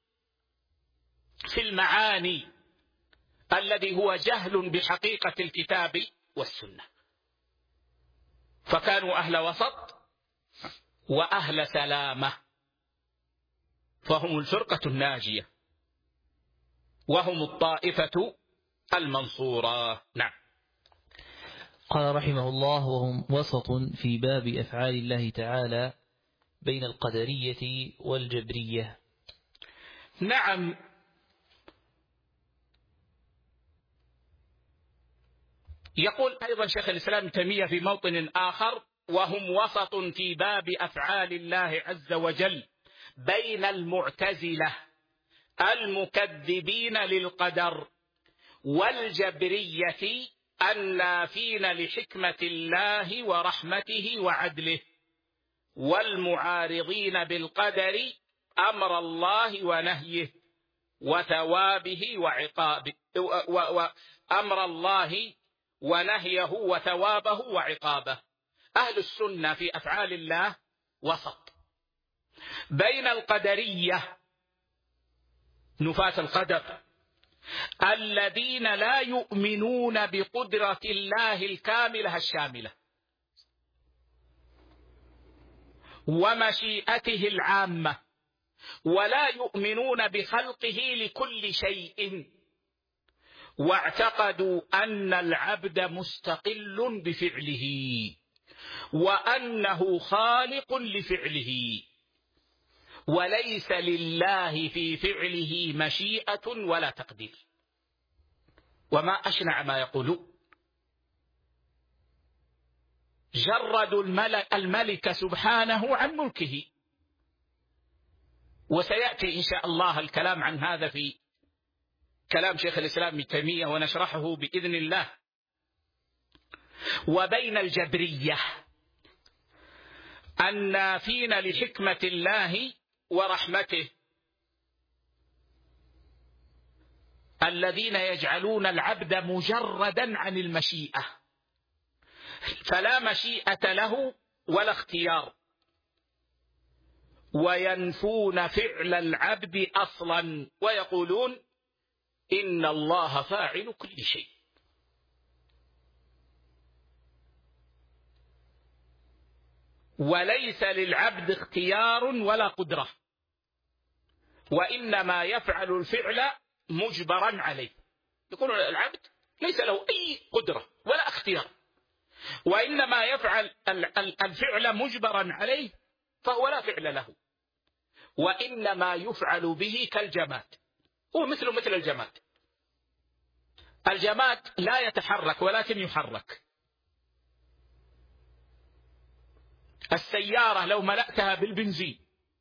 في المعاني الذي هو جهل بحقيقة الكتاب والسنة. فكانوا أهل وسط وأهل سلامة، فهم الفرقة الناجية وهم الطائفة المنصورة. نعم. قال رحمه الله: وهم وسط في باب أفعال الله تعالى بين القدرية والجبرية. نعم. يقول أيضا شيخ الإسلام تيمية في موطن آخر: وهم وسط في باب أفعال الله عز وجل بين المعتزلة المكذبين للقدر والجبرية النافين لحكمة الله ورحمته وعدله، والمعارضين بالقدر أمر الله ونهيه وثوابه وعقابه، أمر الله ونهيه وثوابه وعقابه. أهل السنة في أفعال الله وسط بين القدرية نفاة القدر الذين لا يؤمنون بقدرة الله الكاملة الشاملة ومشيئته العامة، ولا يؤمنون بخلقه لكل شيء، واعتقدوا أن العبد مستقل بفعله وأنه خالق لفعله، وليس لله في فعله مشيئة ولا تقدير. وما أشنع ما يقولون، جردوا الملك سبحانه عن ملكه، وسيأتي إن شاء الله الكلام عن هذا في كلام شيخ الإسلام ابن تيمية ونشرحه بإذن الله. وبين الجبرية النافين لحكمة الله ورحمته الذين يجعلون العبد مجردا عن المشيئة، فلا مشيئة له ولا اختيار، وينفون فعل العبد أصلا ويقولون إن الله فاعل كل شيء. وليس للعبد اختيار ولا قدرة، وإنما يفعل الفعل مجبرا عليه. يقول العبد ليس له أي قدرة ولا اختيار، وإنما يفعل الفعل مجبرا عليه، فهو لا فعل له، وإنما يفعل به كالجماد. هو مثل الجماد. الجماد لا يتحرك ولكن يحرك. السيارة لو ملأتها بالبنزين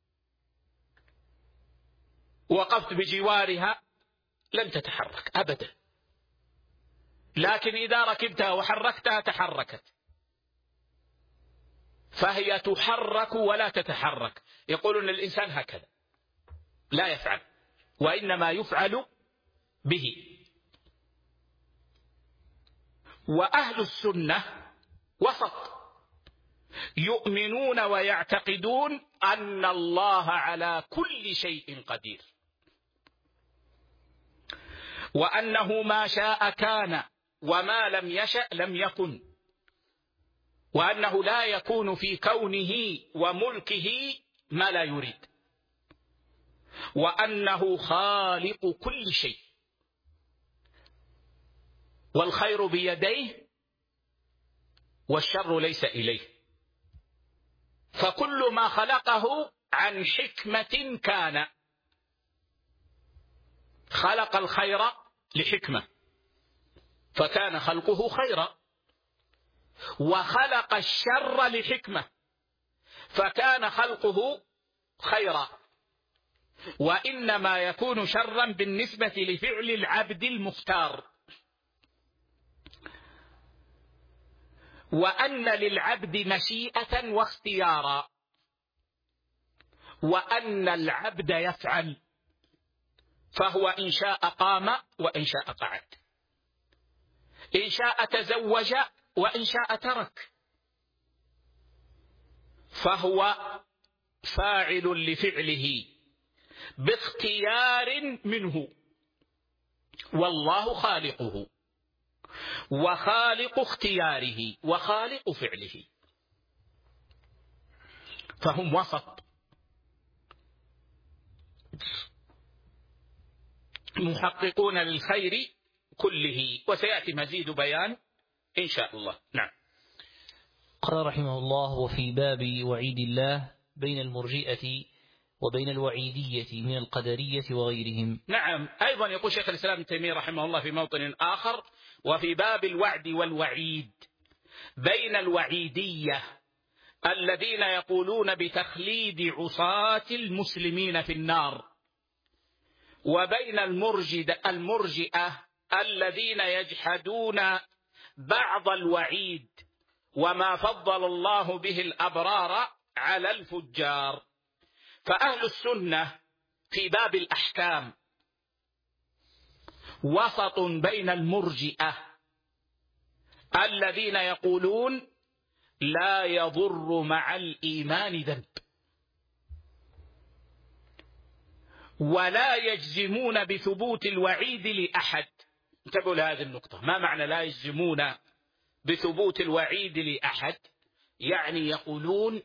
وقفت بجوارها لن تتحرك أبدا، لكن إذا ركبتها وحركتها تحركت، فهي تحرك ولا تتحرك. يقولون الإنسان هكذا لا يفعل، وإنما يفعل به. وأهل السنة وسط، يؤمنون ويعتقدون أن الله على كل شيء قدير، وأنه ما شاء كان وما لم يشأ لم يكن، وأنه لا يكون في كونه وملكه ما لا يريد، وأنه خالق كل شيء، والخير بيديه والشر ليس إليه، فكل ما خلقه عن حكمة كان. خلق الخير لحكمة فكان خلقه خيرا، وخلق الشر لحكمة فكان خلقه خيرا، وإنما يكون شرا بالنسبة لفعل العبد المختار. وأن للعبد مشيئة واختيارا، وأن العبد يفعل، فهو إن شاء قام وإن شاء قعد، إن شاء تزوج وإن شاء ترك، فهو فاعل لفعله باختيار منه، والله خالقه وخالق اختياره وخالق فعله. فهم وسط محققون للخير كله، وسيأتي مزيد بيان إن شاء الله. نعم. قال رحمه الله: وفي باب وعيد الله بين المرجئة وبين الوعيدية من القدرية وغيرهم. نعم. أيضا يقول شيخ الإسلام ابن تيمية رحمه الله في موطن آخر: وفي باب الوعد والوعيد بين الوعيدية الذين يقولون بتخليد عصاة المسلمين في النار، وبين المرجئة الذين يجحدون بعض الوعيد وما فضل الله به الأبرار على الفجار. فأهل السنة في باب الأحكام وسط بين المرجئة الذين يقولون لا يضر مع الإيمان ذنب، ولا يجزمون بثبوت الوعيد لأحد. انتبهوا لهذه النقطة. ما معنى لا يجزمون بثبوت الوعيد لأحد؟ يعني يقولون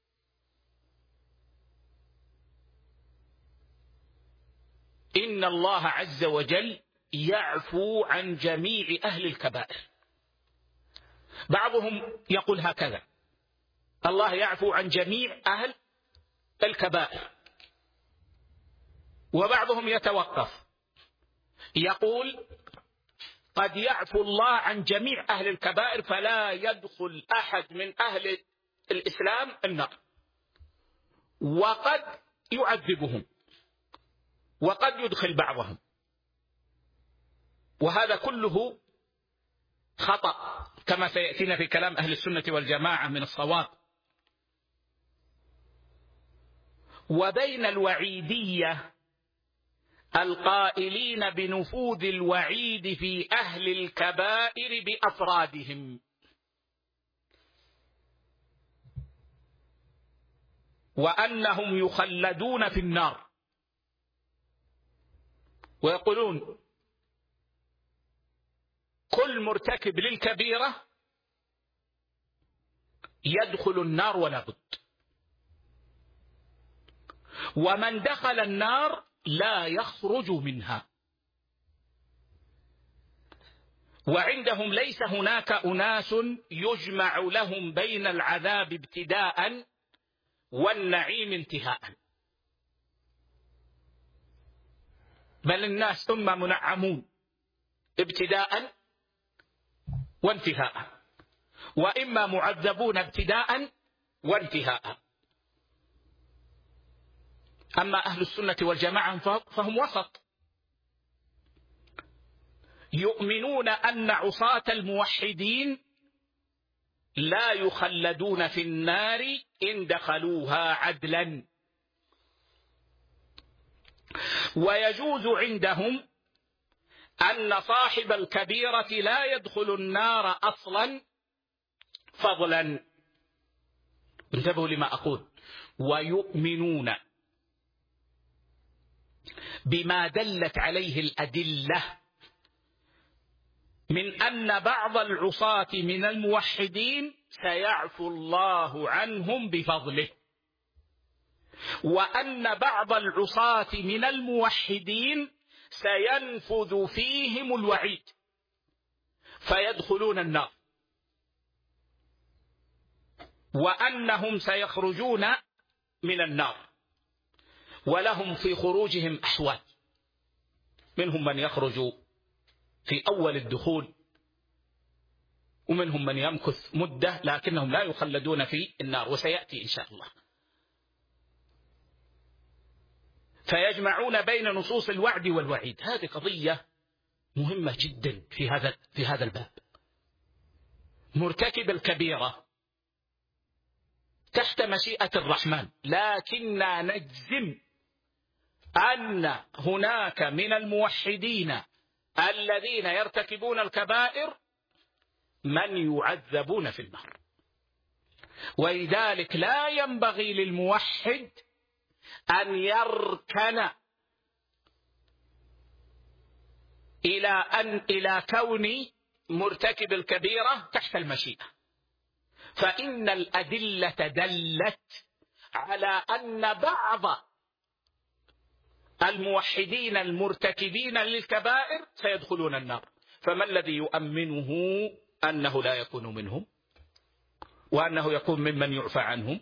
إن الله عز وجل يعفو عن جميع أهل الكبائر. بعضهم يقول هكذا: الله يعفو عن جميع أهل الكبائر. وبعضهم يتوقف يقول قد يعفو الله عن جميع أهل الكبائر فلا يدخل أحد من أهل الإسلام النار، وقد يعذبهم وقد يدخل بعضهم. وهذا كله خطأ كما سيأتينا في كلام أهل السنة والجماعة من الصواب. وبين الوعيدية القائلين بنفوذ الوعيد في أهل الكبائر بأفرادهم، وأنهم يخلدون في النار، ويقولون كل مرتكب للكبيرة يدخل النار ولا بد، ومن دخل النار لا يخرج منها. وعندهم ليس هناك أناس يجمع لهم بين العذاب ابتداء والنعيم انتهاء، بل الناس ثم منعمون ابتداء وانتهاء، وإما معذبون ابتداء وانتهاء. أما أهل السنة والجماعة فهم وسط، يؤمنون أن عصاة الموحدين لا يخلدون في النار إن دخلوها عدلا، ويجوز عندهم أن صاحب الكبيرة لا يدخل النار أصلا فضلا. انتبهوا لما أقول. ويؤمنون بما دلت عليه الأدلة من أن بعض العصاة من الموحدين سيعفو الله عنهم بفضله، وأن بعض العصاة من الموحدين سينفذ فيهم الوعيد فيدخلون النار، وأنهم سيخرجون من النار، ولهم في خروجهم أحوال. منهم من يخرج في أول الدخول، ومنهم من يمكث مدة لكنهم لا يخلدون في النار، وسيأتي إن شاء الله. فيجمعون بين نصوص الوعد والوعيد. هذه قضية مهمة جدا في هذا الباب. مرتكب الكبيرة تحت مشيئة الرحمن، لكننا نجزم أن هناك من الموحدين الذين يرتكبون الكبائر من يعذبون في النار. ولذلك لا ينبغي للموحد أن يركن إلى كون مرتكب الكبيرة تحت المشيئة، فإن الأدلة دلت على أن بعض الموحدين المرتكبين للكبائر سيدخلون النار. فما الذي يؤمنه أنه لا يكون منهم وأنه يكون ممن يعفى عنهم؟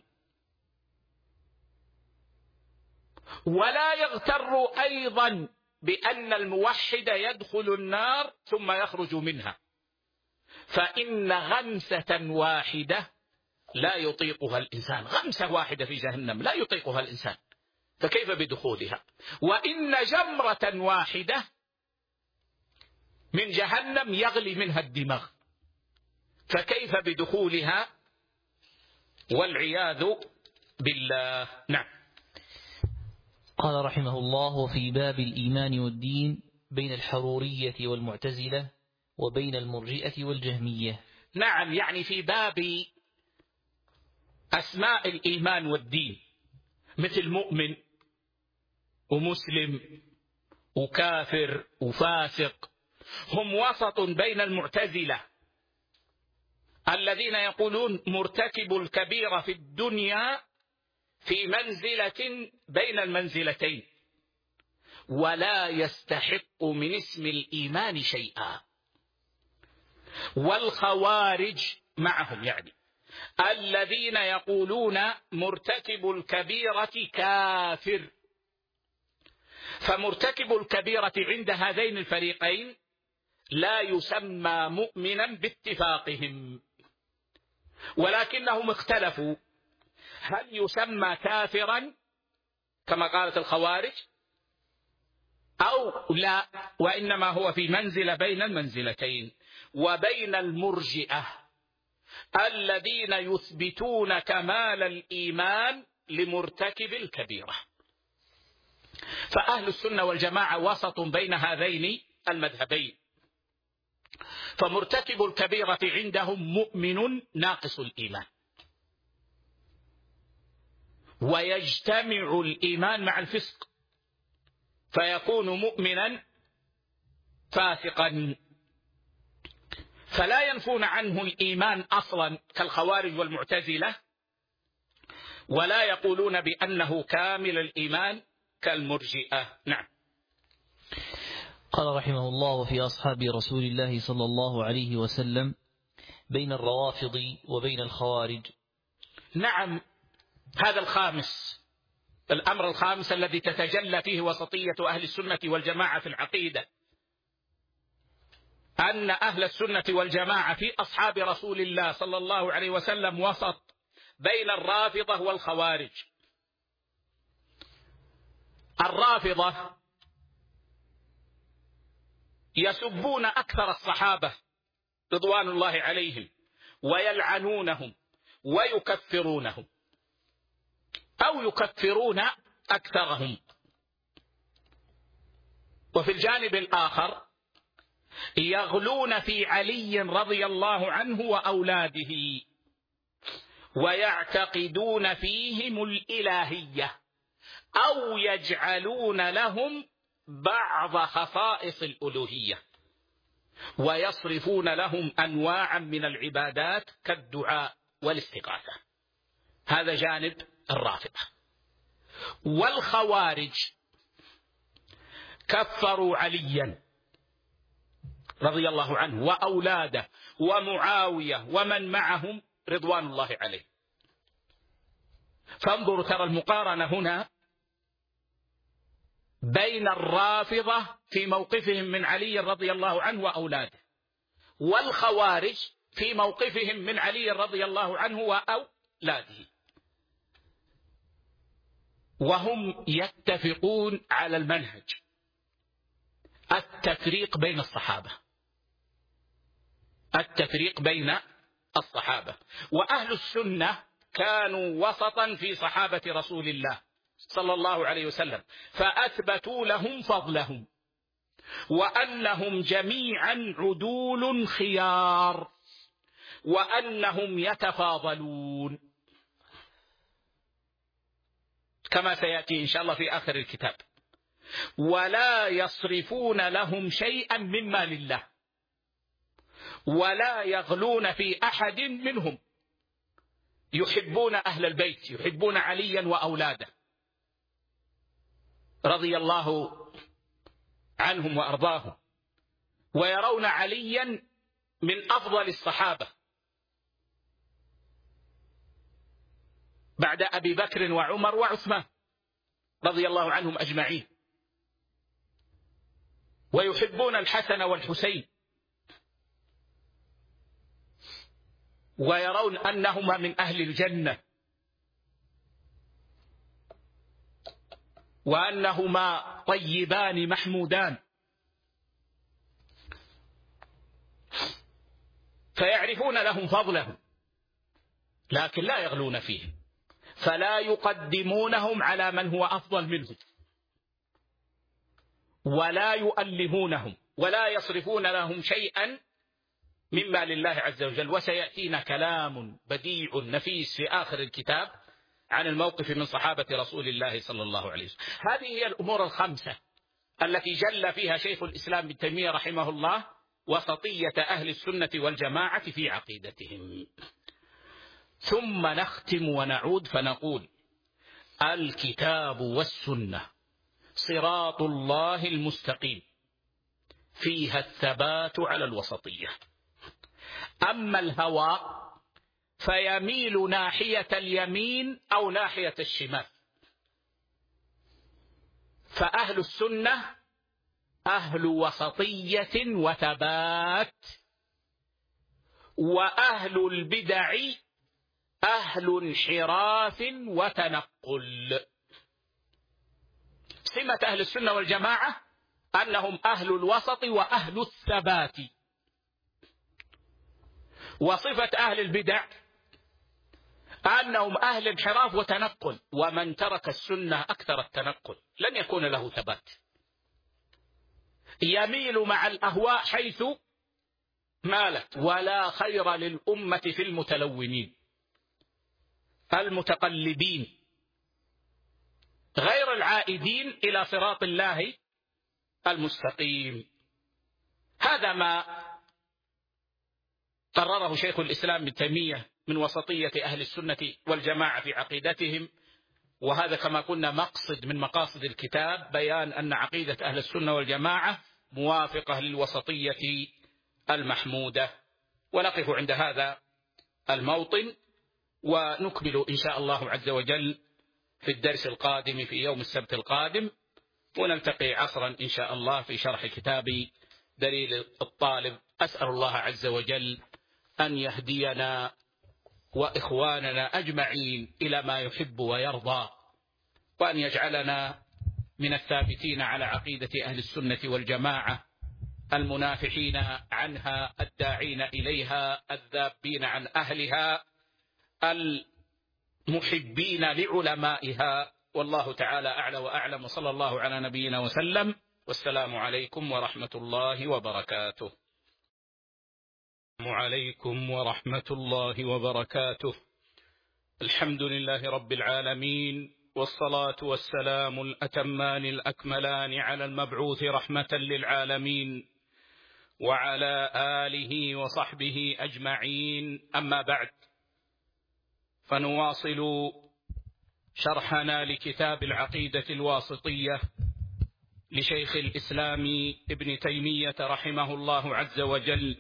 ولا يغتر أيضا بأن الموحد يدخل النار ثم يخرج منها، فإن غمسة واحدة لا يطيقها الإنسان. غمسة واحدة في جهنم لا يطيقها الإنسان، فكيف بدخولها؟ وإن جمرة واحدة من جهنم يغلي منها الدماغ، فكيف بدخولها والعياذ بالله. نعم. قال رحمه الله: وفي باب الإيمان والدين بين الحرورية والمعتزلة وبين المرجئة والجهمية. نعم، يعني في باب أسماء الإيمان والدين، مثل مؤمن ومسلم وكافر وفاسق، هم وسط بين المعتزلة الذين يقولون مرتكب الكبيرة في الدنيا في منزلة بين المنزلتين ولا يستحق من اسم الإيمان شيئا، والخوارج معهم، يعني الذين يقولون مرتكب الكبيرة كافر. فمرتكب الكبيرة عند هذين الفريقين لا يسمى مؤمنا باتفاقهم، ولكنهم اختلفوا هل يسمى كافرا كما قالت الخوارج أو لا، وإنما هو في منزلة بين المنزلتين. وبين المرجئة الذين يثبتون كمال الإيمان لمرتكب الكبيرة. فأهل السنة والجماعة وسط بين هذين المذهبين، فمرتكب الكبيرة عندهم مؤمن ناقص الإيمان، ويجتمع الإيمان مع الفسق فيكون مؤمنا فاسقا، فلا ينفون عنه الإيمان أصلا كالخوارج والمعتزلة، ولا يقولون بأنه كامل الإيمان كالمرجئة. نعم. قال رحمه الله: وفي أصحاب رسول الله صلى الله عليه وسلم بين الروافض وبين الخوارج. نعم، هذا الخامس، الأمر الخامس الذي تتجلى فيه وسطية أهل السنة والجماعة في العقيدة، أن أهل السنة والجماعة في أصحاب رسول الله صلى الله عليه وسلم وسط بين الرافضة والخوارج. الرافضة يسبون أكثر الصحابة رضوان الله عليهم ويلعنونهم ويكفرونهم أو يكفرون أكثرهم. وفي الجانب الآخر يغلون في علي رضي الله عنه وأولاده ويعتقدون فيهم الإلهية أو يجعلون لهم بعض خصائص الألوهية ويصرفون لهم أنواعا من العبادات كالدعاء والاستغاثة. هذا جانب الرافضة. والخوارج كفروا عليا رضي الله عنه وأولاده ومعاوية ومن معهم رضوان الله عليه. فانظروا، ترى المقارنة هنا بين الرافضة في موقفهم من علي رضي الله عنه وأولاده، والخوارج في موقفهم من علي رضي الله عنه وأولاده، وهم يتفقون على المنهج، التفريق بين الصحابة، التفريق بين الصحابة. وأهل السنة كانوا وسطا في صحابة رسول الله صلى الله عليه وسلم، فأثبتوا لهم فضلهم وأنهم جميعا عدول خيار وأنهم يتفاضلون كما سيأتي إن شاء الله في آخر الكتاب، ولا يصرفون لهم شيئا مما لله ولا يغلون في أحد منهم، يحبون أهل البيت، يحبون عليا وأولاده رضي الله عنهم وأرضاهم، ويرون عليا من أفضل الصحابة بعد أبي بكر وعمر وعثمان رضي الله عنهم أجمعين، ويحبون الحسن والحسين، ويرون أنهما من أهل الجنة وأنهما طيبان محمودان. فيعرفون لهم فضلهم، لكن لا يغلون فيهم، فلا يقدمونهم على من هو أفضل منهم، ولا يؤلهونهم، ولا يصرفون لهم شيئا مما لله عز وجل. وسيأتينا كلام بديع نفيس في آخر الكتاب عن الموقف من صحابة رسول الله صلى الله عليه وسلم. هذه هي الأمور الخمسة التي جل فيها شيخ الإسلام ابن تيمية رحمه الله وسطية أهل السنة والجماعة في عقيدتهم. ثم نختم ونعود فنقول: الكتاب والسنة صراط الله المستقيم، فيها الثبات على الوسطية. أما الهوى فيميل ناحية اليمين أو ناحية الشمال. فأهل السنة أهل وسطية وثبات، وأهل البدع أهل انحراف وتنقل. سمة أهل السنة والجماعة أنهم أهل الوسط وأهل الثبات، وصفة أهل البدع أنهم أهل انحراف وتنقل. ومن ترك السنة أكثر التنقل لن يكون له ثبات، يميل مع الأهواء حيث مالت. ولا خير للأمة في المتلونين المتقلبين غير العائدين إلى صراط الله المستقيم. هذا ما قرره شيخ الإسلام ابن تيمية من وسطية أهل السنة والجماعة في عقيدتهم. وهذا كما قلنا مقصد من مقاصد الكتاب، بيان أن عقيدة أهل السنة والجماعة موافقة للوسطية المحمودة. ونقف عند هذا الموطن، ونكمل إن شاء الله عز وجل في الدرس القادم في يوم السبت القادم، ونلتقي عصرا إن شاء الله في شرح كتاب دليل الطالب. أسأل الله عز وجل أن يهدينا وإخواننا أجمعين إلى ما يحب ويرضى، وأن يجعلنا من الثابتين على عقيدة أهل السنة والجماعة، المنافحين عنها، الداعين إليها، الذابين عن أهلها، المحبين لعلمائها. والله تعالى أعلى وأعلم، وصلى الله على نبينا وسلم، والسلام عليكم ورحمة الله وبركاته. السلام عليكم ورحمة الله وبركاته. الحمد لله رب العالمين، والصلاة والسلام الأتمان الأكملان على المبعوث رحمة للعالمين وعلى آله وصحبه أجمعين. أما بعد، فنواصل شرحنا لكتاب العقيدة الواسطية لشيخ الإسلام ابن تيمية رحمه الله عز وجل.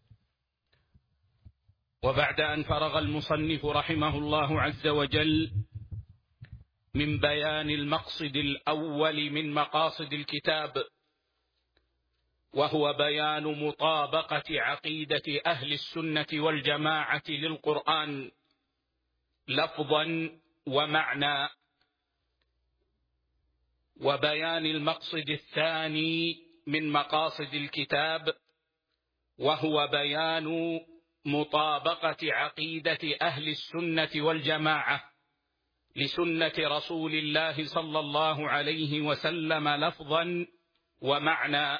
وبعد أن فرغ المصنف رحمه الله عز وجل من بيان المقصد الأول من مقاصد الكتاب، وهو بيان مطابقة عقيدة أهل السنة والجماعة للقرآن لفظا ومعنى، وبيان المقصد الثاني من مقاصد الكتاب، وهو بيان مطابقة عقيدة أهل السنة والجماعة لسنة رسول الله صلى الله عليه وسلم لفظا ومعنى.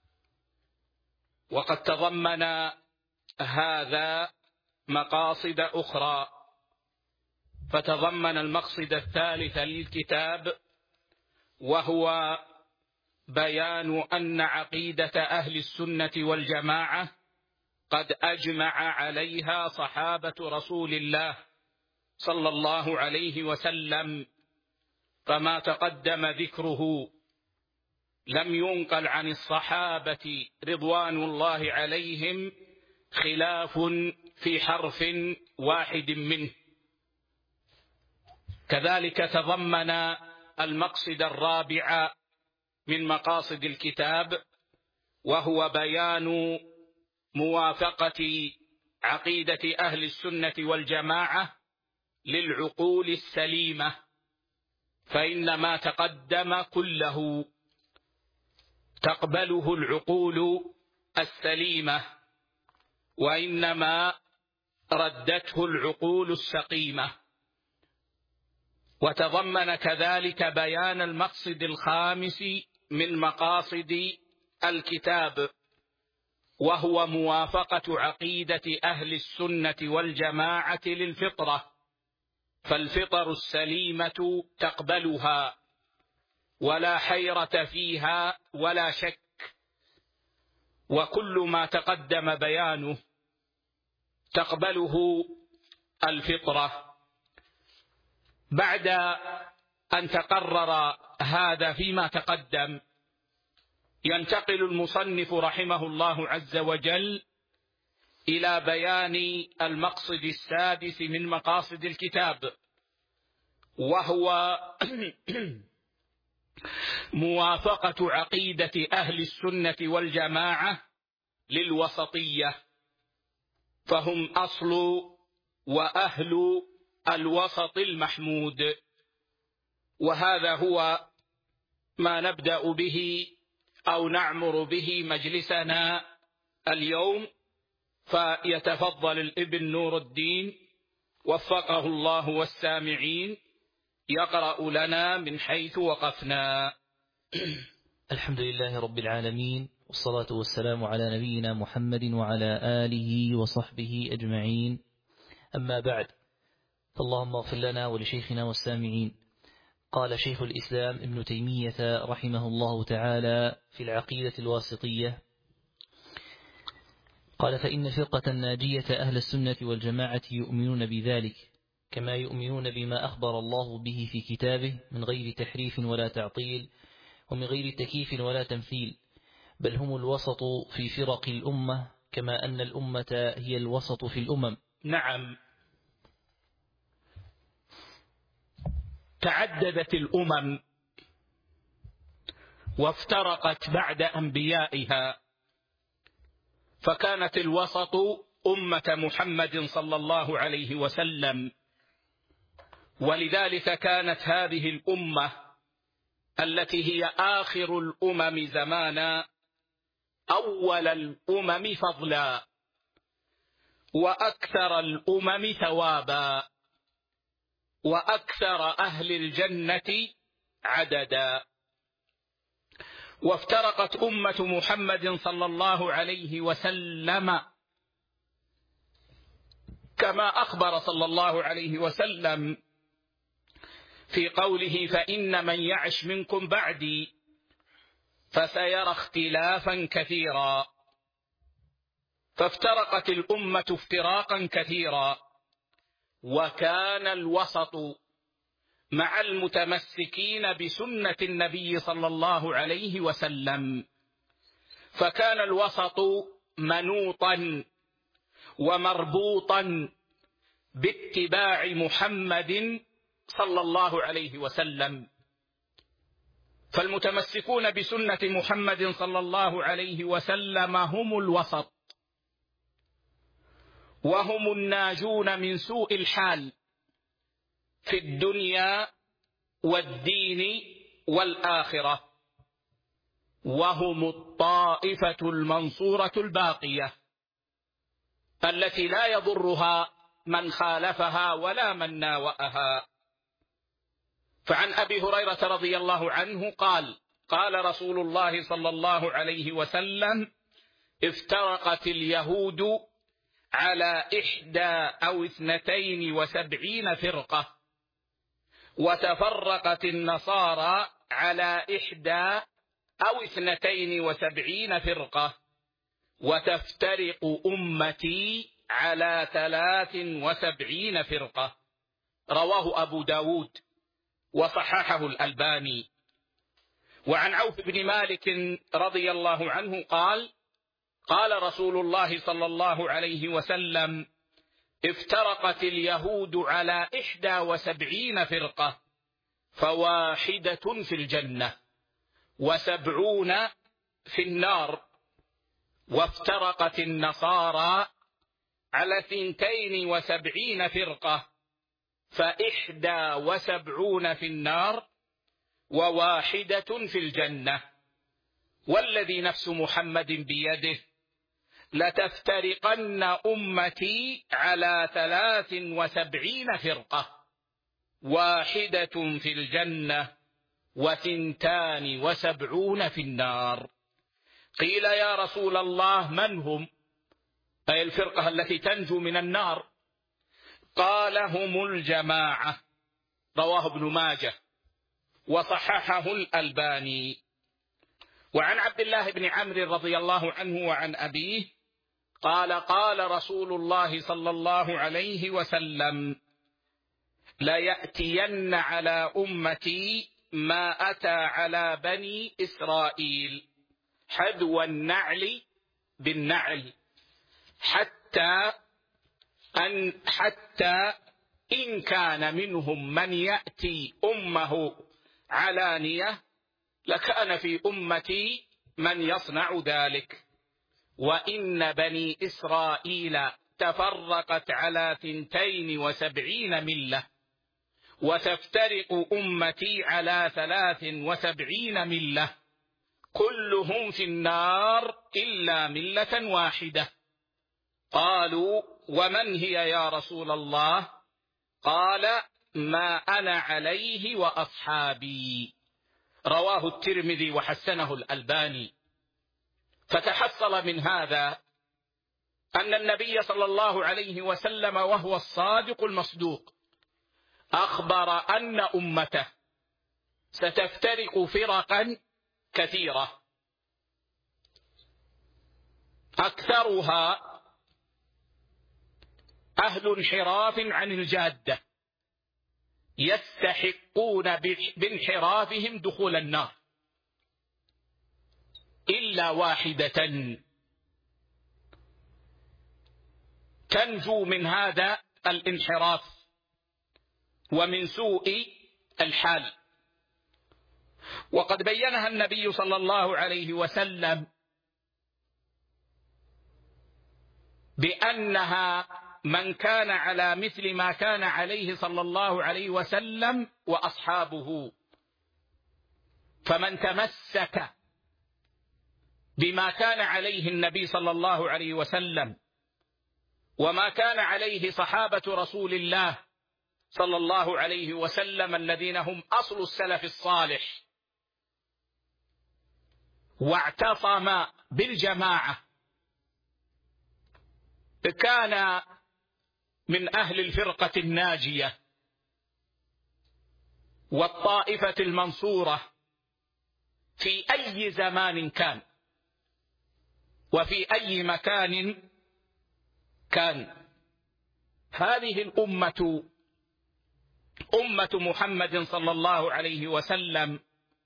وقد تضمن هذا مقاصد أخرى، فتضمن المقصد الثالث للكتاب، وهو بيان أن عقيدة أهل السنة والجماعة قد أجمع عليها صحابة رسول الله صلى الله عليه وسلم، فما تقدم ذكره لم ينقل عن الصحابة رضوان الله عليهم خلاف في حرف واحد منه. كذلك تضمن المقصد الرابع من مقاصد الكتاب، وهو بيان موافقة عقيدة أهل السنة والجماعة للعقول السليمة، فإن ما تقدم كله تقبله العقول السليمة، وإنما ردته العقول السقيمة. وتضمن كذلك بيان المقصد الخامس من مقاصد الكتاب، وهو موافقة عقيدة أهل السنة والجماعة للفطرة، فالفطر السليمة تقبلها ولا حيرة فيها ولا شك، وكل ما تقدم بيانه تقبله الفطرة. بعد أن تقرر هذا فيما تقدم، ينتقل المصنف رحمه الله عز وجل إلى بيان المقصد السادس من مقاصد الكتاب، وهو موافقة عقيدة أهل السنة والجماعة للوسطية، فهم أصل وأهل الوسط المحمود. وهذا هو ما نبدأ به أو نعمر به مجلسنا اليوم، فيتفضل الابن نور الدين وفقه الله والسامعين يقرأ لنا من حيث وقفنا. الحمد لله رب العالمين، والصلاة والسلام على نبينا محمد وعلى آله وصحبه أجمعين، أما بعد، فاللهم اغفر لنا ولشيخنا والسامعين. قال شيخ الإسلام ابن تيمية رحمه الله تعالى في العقيدة الواسطية، قال: فإن فرقة الناجية أهل السنة والجماعة يؤمنون بذلك، كما يؤمنون بما أخبر الله به في كتابه من غير تحريف ولا تعطيل، ومن غير تكييف ولا تمثيل، بل هم الوسط في فرق الأمة، كما أن الأمة هي الوسط في الأمم. نعم، تعددت الأمم وافترقت بعد أنبيائها، فكانت الوسط أمة محمد صلى الله عليه وسلم، ولذلك كانت هذه الأمة التي هي آخر الأمم زمانا أول الأمم فضلا، وأكثر الأمم ثوابا، وأكثر أهل الجنة عددا. وافترقت أمة محمد صلى الله عليه وسلم كما أخبر صلى الله عليه وسلم في قوله: فإن من يعش منكم بعدي فسيرى اختلافا كثيرا. فافترقت الأمة افتراقا كثيرا، وكان الوسط مع المتمسكين بسنة النبي صلى الله عليه وسلم، فكان الوسط منوطا ومربوطا باتباع محمد صلى الله عليه وسلم. فالمتمسكون بسنة محمد صلى الله عليه وسلم هم الوسط، وهم الناجون من سوء الحال في الدنيا والدين والآخرة، وهم الطائفة المنصورة الباقية التي لا يضرها من خالفها ولا من ناوأها. فعن أبي هريرة رضي الله عنه قال: قال رسول الله صلى الله عليه وسلم: افترقت اليهود على 71 فرقة، وتفرقت النصارى على 71 فرقة، وتفترق أمتي على 73 فرقة. رواه أبو داود وصححه الألباني. وعن عوف بن مالك رضي الله عنه قال: قال رسول الله صلى الله عليه وسلم: افترقت اليهود على 71 فرقة، فواحدة في الجنة و70 في النار. وافترقت النصارى على 72 فرقة، ف71 في النار وواحدة في الجنة. والذي نفس محمد بيده لتفترقن أمتي على 73 فرقة، واحدة في الجنة 72 في النار. قيل يا رسول الله من هم؟ أي الفرقة التي تنجو من النار. قال هم الجماعة، رواه ابن ماجه وصححه الألباني. وعن عبد الله بن عمرو رضي الله عنه وعن أبيه قال قال رسول الله صلى الله عليه وسلم: ليأتين على أمتي ما أتى على بني إسرائيل حذو النعل بالنعل، حتى إن كان منهم من يأتي أمه علانية لكان في أمتي من يصنع ذلك. وإن بني إسرائيل تفرقت على 72 ملة، وتفترق أمتي على 73 ملة، كلهم في النار إلا ملة واحدة. قالوا: ومن هي يا رسول الله؟ قال: ما أنا عليه وأصحابي. رواه الترمذي وحسنه الألباني. فتحصل من هذا أن النبي صلى الله عليه وسلم وهو الصادق المصدوق أخبر أن أمته ستفترق فرقا كثيرة، أكثرها أهل انحراف عن الجادة يستحقون بانحرافهم دخول النار، إلا واحدة تنجو من هذا الانحراف ومن سوء الحال. وقد بينها النبي صلى الله عليه وسلم بأنها من كان على مثل ما كان عليه صلى الله عليه وسلم وأصحابه، فمن تمسك بما كان عليه النبي صلى الله عليه وسلم وما كان عليه صحابة رسول الله صلى الله عليه وسلم الذين هم أصل السلف الصالح، واعتصم بالجماعة، كان من أهل الفرقة الناجية والطائفة المنصورة في أي زمان كان وفي أي مكان كان. هذه الأمة أمة محمد صلى الله عليه وسلم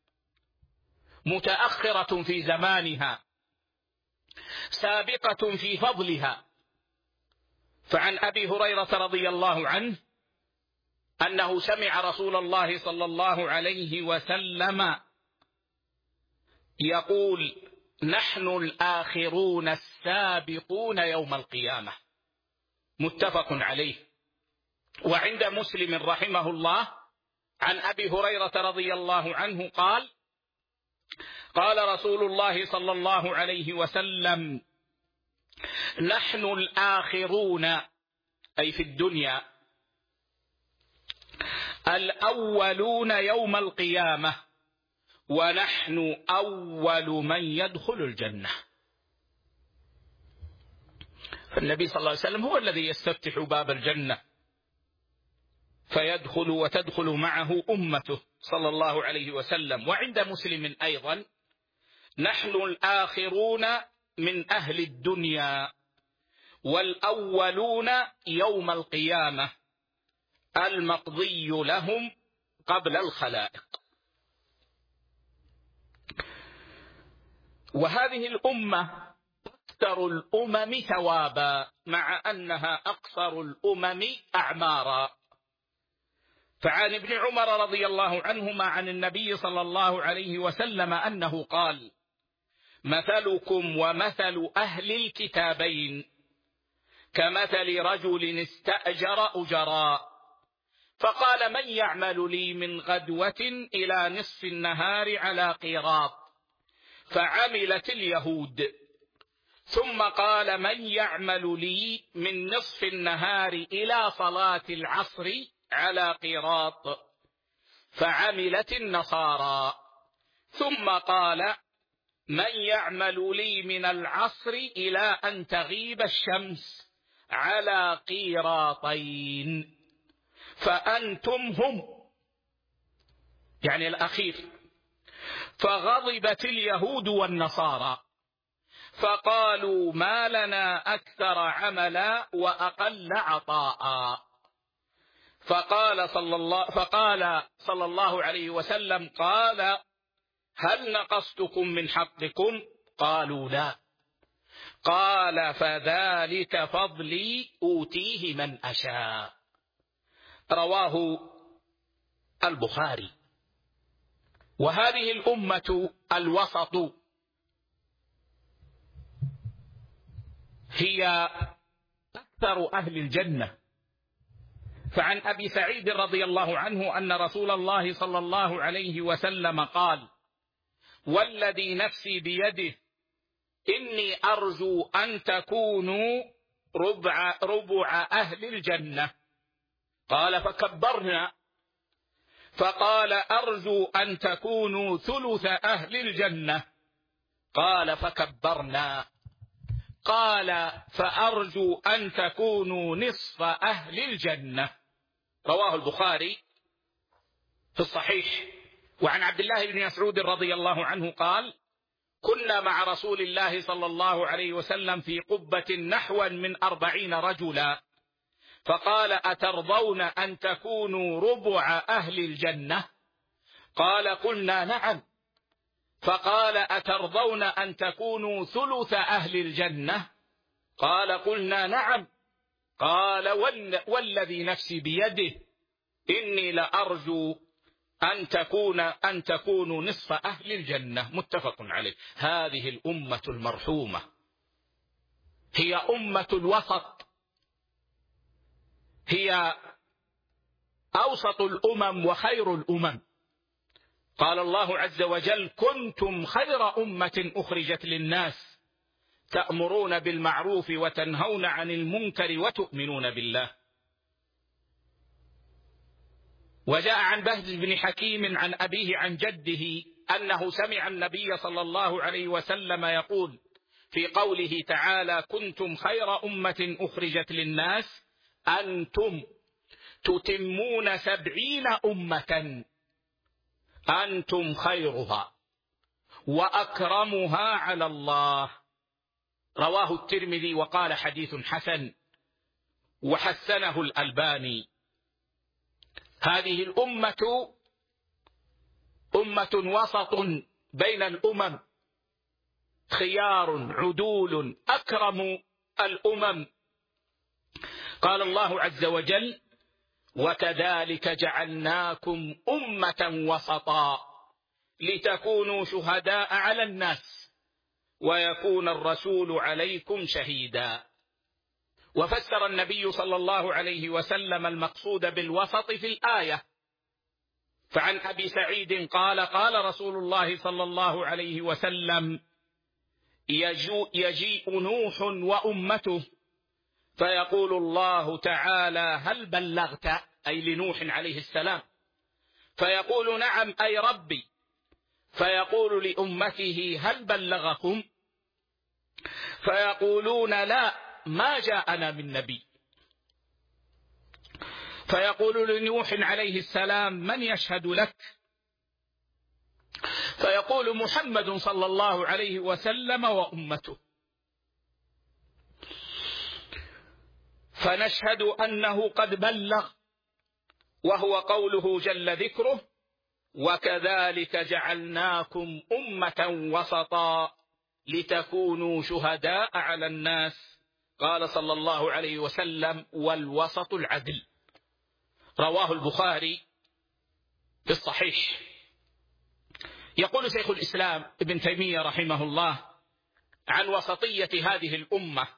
متأخرة في زمانها، سابقة في فضلها. فعن أبي هريرة رضي الله عنه أنه سمع رسول الله صلى الله عليه وسلم يقول: نحن الآخرون السابقون يوم القيامة، متفق عليه. وعند مسلم رحمه الله عن أبي هريرة رضي الله عنه قال: قال رسول الله صلى الله عليه وسلم: نحن الآخرون، أي في الدنيا، الأولون يوم القيامة، ونحن أول من يدخل الجنة. فالنبي صلى الله عليه وسلم هو الذي يستفتح باب الجنة فيدخل وتدخل معه أمته صلى الله عليه وسلم. وعند مسلم أيضا: نحن الآخرون من أهل الدنيا والأولون يوم القيامة، المقضي لهم قبل الخلائق. وهذه الأمة أكثر الأمم ثوابا مع أنها أقصر الأمم أعمارا. فعن ابن عمر رضي الله عنهما عن النبي صلى الله عليه وسلم أنه قال: مثلكم ومثل أهل الكتابين كمثل رجل استأجر أجراء، فقال: من يعمل لي من غدوة إلى نصف النهار على قيراط؟ فعملت اليهود، ثم قال: من يعمل لي من نصف النهار إلى صلاة العصر على قيراط؟ فعملت النصارى. ثم قال: من يعمل لي من العصر إلى أن تغيب الشمس على قيراطين؟ فأنتم هم، يعني الأخير. فغضبت اليهود والنصارى فقالوا: ما لنا أكثر عملا وأقل عطاء. فقال صلى الله عليه وسلم: قال: هل نقصتكم من حقكم؟ قالوا: لا. قال: فذلك فضلي أوتيه من أشاء. رواه البخاري. وهذه الأمة الوسط هي أكثر أهل الجنة. فعن أبي سعيد رضي الله عنه أن رسول الله صلى الله عليه وسلم قال: والذي نفسي بيده إني أرجو أن تكونوا ربع أهل الجنة. قال: فكبرنا. فقال: أرجو أن تكونوا ثلث أهل الجنة. قال: فكبرنا. قال: فأرجو أن تكونوا نصف أهل الجنة. رواه البخاري في الصحيح. وعن عبد الله بن مسعود رضي الله عنه قال: كنا مع رسول الله صلى الله عليه وسلم في قبة نحوا من 40 رجلا، فقال: أترضون أن تكونوا ربع أهل الجنة؟ قال: قلنا نعم. فقال: أترضون أن تكونوا ثلث أهل الجنة؟ قال: قلنا نعم. قال: والذي نفسي بيده إني لأرجو أن تكونوا نصف أهل الجنة. متفق عليه. هذه الأمة المرحومة هي أمة الوسط، هي أوسط الأمم وخير الأمم. قال الله عز وجل: كنتم خير أمة أخرجت للناس تأمرون بالمعروف وتنهون عن المنكر وتؤمنون بالله. وجاء عن بهز بن حكيم عن أبيه عن جده أنه سمع النبي صلى الله عليه وسلم يقول في قوله تعالى: كنتم خير أمة أخرجت للناس أنتم تتمون 70 أمة أنتم خيرها وأكرمها على الله. رواه الترمذي وقال: حديث حسن، وحسنه الألباني. هذه الأمة أمة وسط بين الأمم، خيار عدول أكرم الأمم. قال الله عز وجل: وكذلك جعلناكم أمة وسطا لتكونوا شهداء على الناس ويكون الرسول عليكم شهيدا. وفسر النبي صلى الله عليه وسلم المقصود بالوسط في الآية. فعن أبي سعيد قال: قال رسول الله صلى الله عليه وسلم: يجيء نوح وأمته فيقول الله تعالى: هل بلغت؟ أي لنوح عليه السلام. فيقول: نعم أي ربي. فيقول لأمته: هل بلغكم؟ فيقولون: لا، ما جاءنا من نبي. فيقول لنوح عليه السلام: من يشهد لك؟ فيقول: محمد صلى الله عليه وسلم وأمته. فنشهد أنه قد بلغ، وهو قوله جل ذكره: وكذلك جعلناكم أمة وسطا لتكونوا شهداء على الناس. قال صلى الله عليه وسلم: والوسط العدل. رواه البخاري في الصحيح. يقول شيخ الإسلام ابن تيمية رحمه الله عن وسطية هذه الأمة: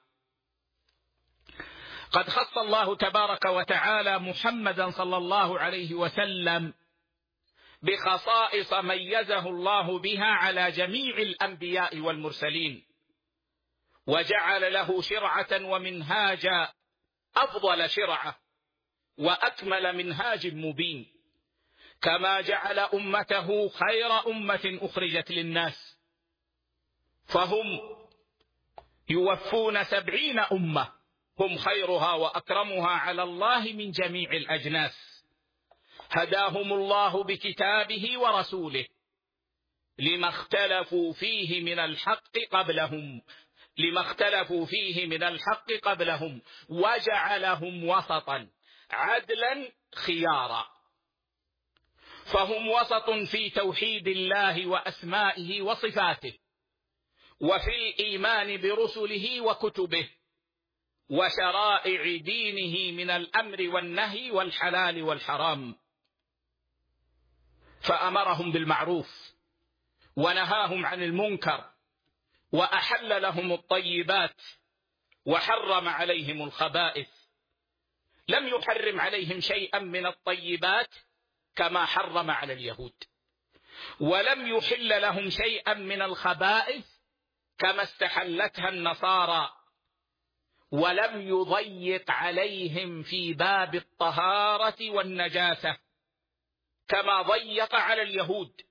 قد خص الله تبارك وتعالى محمدا صلى الله عليه وسلم بخصائص ميزه الله بها على جميع الأنبياء والمرسلين، وجعل له شرعة ومنهاجا، أفضل شرعة وأكمل منهاج مبين، كما جعل أمته خير أمة أخرجت للناس، فهم يوفون 70 أمة هم خيرها وأكرمها على الله من جميع الأجناس، هداهم الله بكتابه ورسوله لما اختلفوا فيه من الحق قبلهم وجعلهم وسطا عدلا خيارا، فهم وسط في توحيد الله وأسمائه وصفاته، وفي الإيمان برسله وكتبه، وشرائع دينه من الأمر والنهي والحلال والحرام، فأمرهم بالمعروف ونهاهم عن المنكر، وأحل لهم الطيبات وحرم عليهم الخبائث، لم يحرم عليهم شيئا من الطيبات كما حرم على اليهود، ولم يحل لهم شيئا من الخبائث كما استحلتها النصارى، ولم يضيق عليهم في باب الطهارة والنجاسة كما ضيق على اليهود،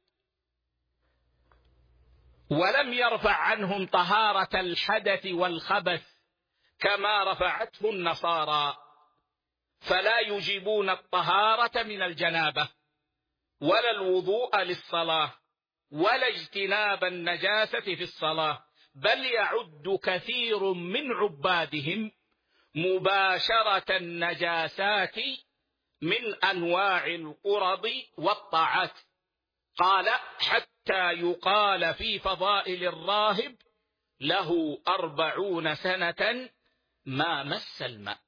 ولم يرفع عنهم طهارة الحدث والخبث كما رفعته النصارى، فلا يجيبون الطهارة من الجنابة ولا الوضوء للصلاة ولا اجتناب النجاسة في الصلاة، بل يعد كثير من عبادهم مباشرة النجاسات من أنواع القرب والطاعات. قال حتى يقال في فضائل الراهب له 40 سنة ما مس الماء.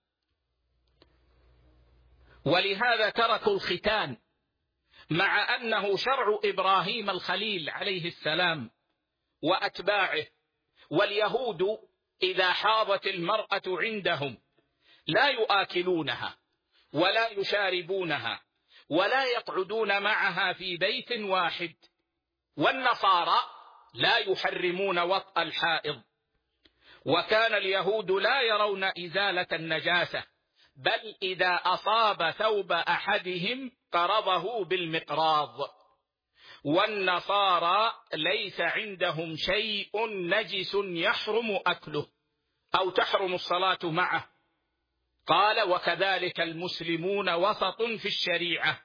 ولهذا تركوا الختان مع أنه شرع إبراهيم الخليل عليه السلام وأتباعه، واليهود إذا حاضت المرأة عندهم لا يؤكلونها ولا يشاربونها ولا يقعدون معها في بيت واحد، والنصارى لا يحرمون وطأ الحائض، وكان اليهود لا يرون إزالة النجاسة، بل إذا أصاب ثوب أحدهم قرضه بالمقراض، والنصارى ليس عندهم شيء نجس يحرم أكله أو تحرم الصلاة معه. قال وكذلك المسلمون وسط في الشريعة،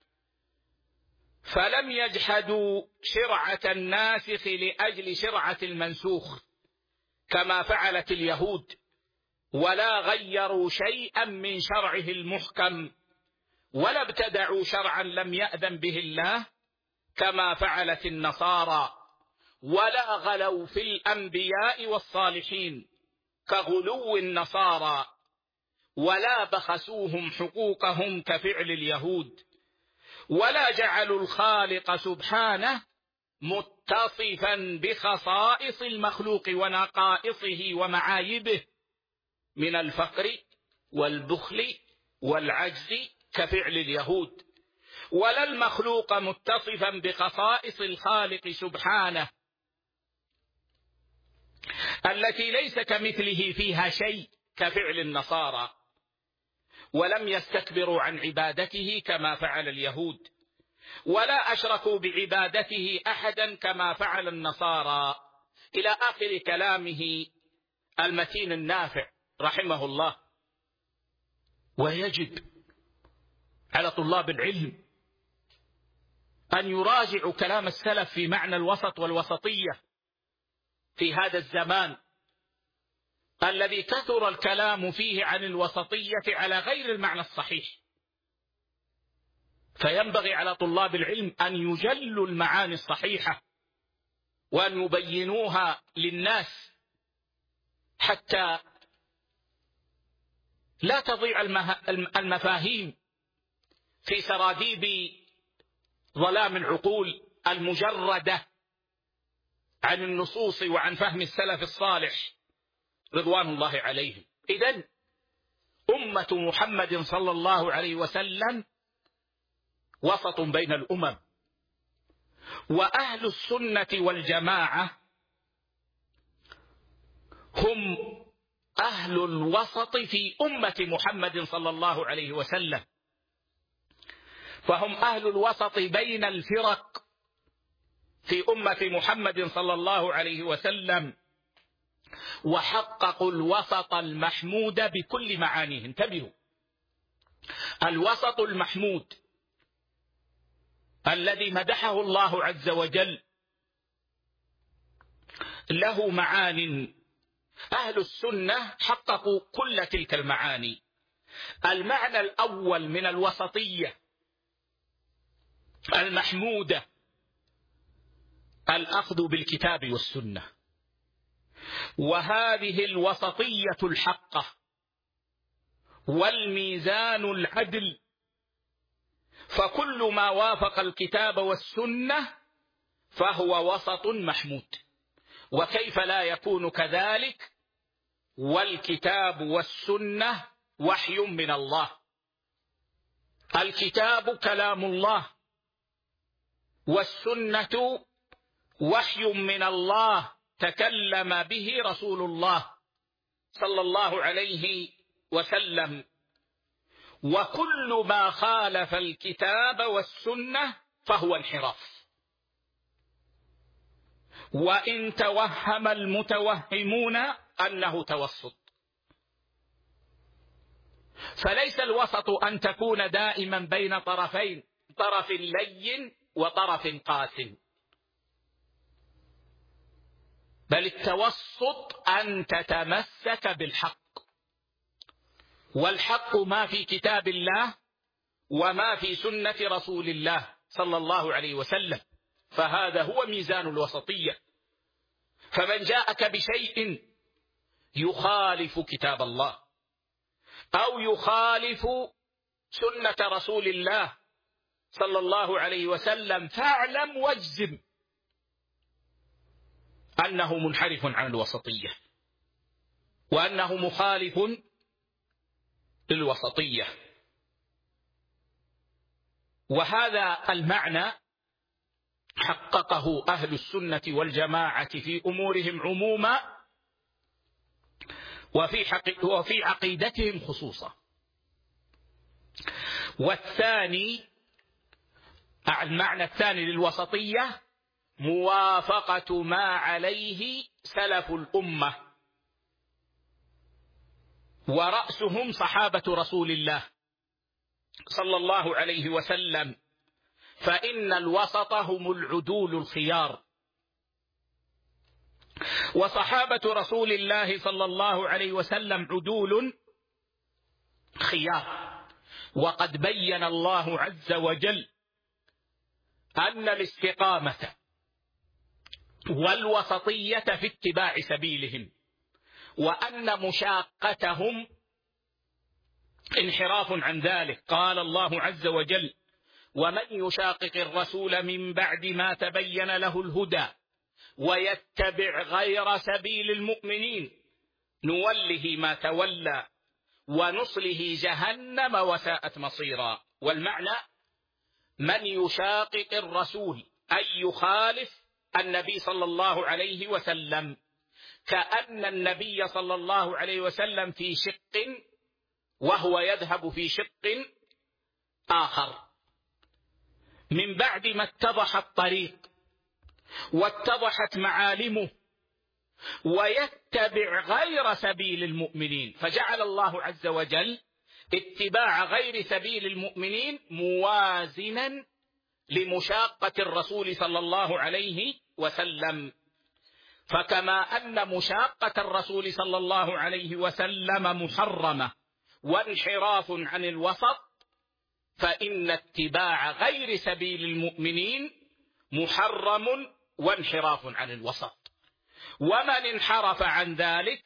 فلم يجحدوا شرعة الناسخ لأجل شرعة المنسوخ كما فعلت اليهود، ولا غيروا شيئا من شرعه المحكم، ولا ابتدعوا شرعا لم يأذن به الله كما فعلت النصارى، ولا غلوا في الأنبياء والصالحين كغلو النصارى، ولا بخسوهم حقوقهم كفعل اليهود، ولا جعلوا الخالق سبحانه متصفا بخصائص المخلوق ونقائصه ومعايبه من الفقر والبخل والعجز كفعل اليهود، ولا المخلوق متصفا بخصائص الخالق سبحانه التي ليس كمثله فيها شيء كفعل النصارى، ولم يستكبروا عن عبادته كما فعل اليهود، ولا أشركوا بعبادته أحدا كما فعل النصارى، إلى آخر كلامه المتين النافع رحمه الله. ويجب على طلاب العلم أن يراجعوا كلام السلف في معنى الوسط والوسطية في هذا الزمان الذي كثر الكلام فيه عن الوسطية على غير المعنى الصحيح، فينبغي على طلاب العلم أن يجلوا المعاني الصحيحة وأن يبينوها للناس حتى لا تضيع المفاهيم في سراديب ظلام العقول المجردة عن النصوص وعن فهم السلف الصالح رضوان الله عليهم. إذن أمة محمد صلى الله عليه وسلم وسط بين الأمم، وأهل السنة والجماعة هم أهل الوسط في أمة محمد صلى الله عليه وسلم، فهم أهل الوسط بين الفرق في أمة محمد صلى الله عليه وسلم، وحققوا الوسط المحمود بكل معانيه. انتبهوا، الوسط المحمود الذي مدحه الله عز وجل له معان، أهل السنة حققوا كل تلك المعاني. المعنى الأول من الوسطية المحمودة الأخذ بالكتاب والسنة، وهذه الوسطية الحقة والميزان العدل، فكل ما وافق الكتاب والسنة فهو وسط محمود. وكيف لا يكون كذلك والكتاب والسنة وحي من الله؟ الكتاب كلام الله، والسنة وحي من الله تكلم به رسول الله صلى الله عليه وسلم، وكل ما خالف الكتاب والسنة فهو انحراف. وإن توهم المتوهمون أنه توسط، فليس الوسط أن تكون دائما بين طرفين، طرف لين وطرف قاس، بل التوسط أن تتمسك بالحق، والحق ما في كتاب الله وما في سنة رسول الله صلى الله عليه وسلم، فهذا هو ميزان الوسطية. فمن جاءك بشيء يخالف كتاب الله أو يخالف سنة رسول الله صلى الله عليه وسلم فاعلم واجزم أنه منحرف عن الوسطية، وأنه مخالف للوسطية. وهذا المعنى حققه أهل السنة والجماعة في أمورهم عموما، وفي عقيدتهم خصوصا. والثاني، المعنى الثاني للوسطية موافقة ما عليه سلف الأمة، ورأسهم صحابة رسول الله صلى الله عليه وسلم، فإن الوسط هم العدول الخيار. وصحابة رسول الله صلى الله عليه وسلم عدول خيار، وقد بين الله عز وجل أن الاستقامة والوسطية في اتباع سبيلهم، وأن مشاقتهم انحراف عن ذلك. قال الله عز وجل: ومن يشاقق الرسول من بعد ما تبين له الهدى ويتبع غير سبيل المؤمنين نوله ما تولى ونصله جهنم وساءت مصيرا. والمعنى من يشاقق الرسول أي يخالف النبي صلى الله عليه وسلم، كأن النبي صلى الله عليه وسلم في شق وهو يذهب في شق آخر، من بعد ما اتضح الطريق واتضحت معالمه، ويتبع غير سبيل المؤمنين، فجعل الله عز وجل اتباع غير سبيل المؤمنين موازنا لمشاقة الرسول صلى الله عليه وسلم. فكما أن مشاقة الرسول صلى الله عليه وسلم محرمة وانحراف عن الوسط، فإن اتباع غير سبيل المؤمنين محرم وانحراف عن الوسط. ومن انحرف عن ذلك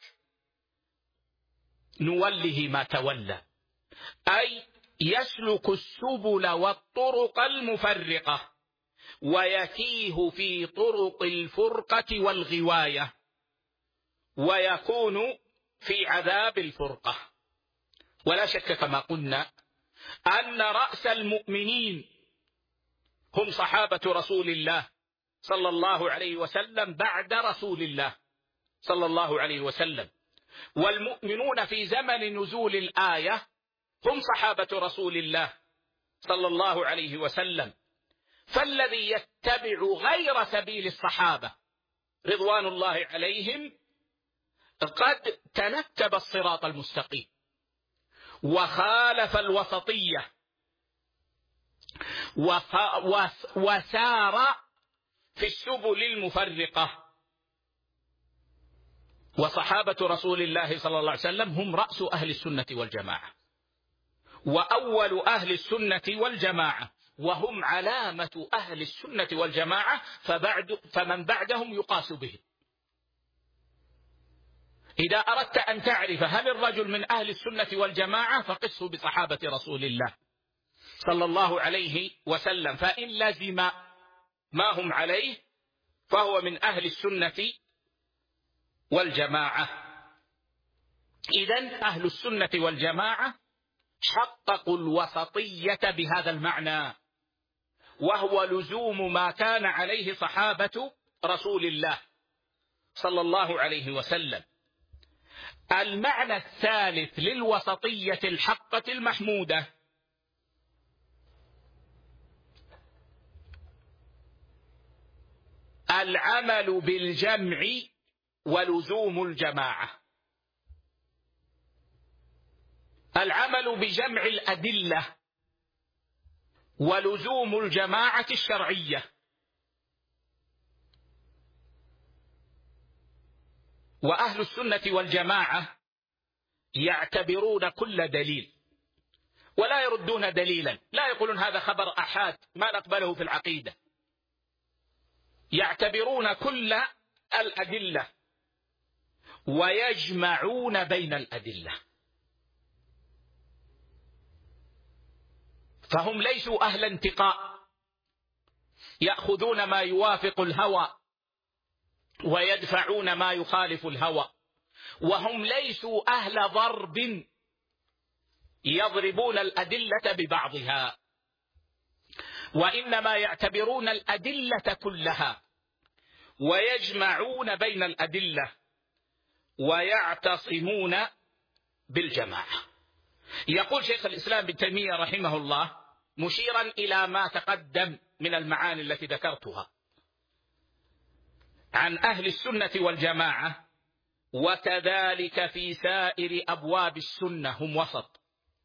نوله ما تولى، أي يسلك السبل والطرق المفرقة ويتيه في طرق الفرقة والغواية، ويكون في عذاب الفرقة. ولا شك كما قلنا أن رأس المؤمنين هم صحابة رسول الله صلى الله عليه وسلم بعد رسول الله صلى الله عليه وسلم، والمؤمنون في زمن نزول الآية هم صحابة رسول الله صلى الله عليه وسلم. فالذي يتبع غير سبيل الصحابة رضوان الله عليهم قد تنكب الصراط المستقيم وخالف الوسطية وسار في السبل المفرقة. وصحابة رسول الله صلى الله عليه وسلم هم رأس أهل السنة والجماعة وأول أهل السنة والجماعة، وهم علامة أهل السنة والجماعة، فمن بعدهم يقاس به. إذا أردت أن تعرف هل الرجل من أهل السنة والجماعة فقسه بصحابة رسول الله صلى الله عليه وسلم، فإن لزم ما هم عليه فهو من أهل السنة والجماعة. إذن أهل السنة والجماعة حققوا الوسطية بهذا المعنى، وهو لزوم ما كان عليه صحابة رسول الله صلى الله عليه وسلم. المعنى الثالث للوسطية الحقة المحمودة العمل بالجمع ولزوم الجماعة. العمل بجمع الأدلة ولزوم الجماعة الشرعية. وأهل السنة والجماعة يعتبرون كل دليل ولا يردون دليلا، لا يقولون هذا خبر أحاد ما نقبله في العقيدة، يعتبرون كل الأدلة ويجمعون بين الأدلة. فهم ليسوا أهل انتقاء يأخذون ما يوافق الهوى ويدفعون ما يخالف الهوى، وهم ليسوا أهل ضرب يضربون الأدلة ببعضها، وإنما يعتبرون الأدلة كلها ويجمعون بين الأدلة ويعتصمون بالجماعة. يقول شيخ الإسلام ابن تيمية رحمه الله مشيرا إلى ما تقدم من المعاني التي ذكرتها عن أهل السنة والجماعة: وكذلك في سائر أبواب السنة هم وسط.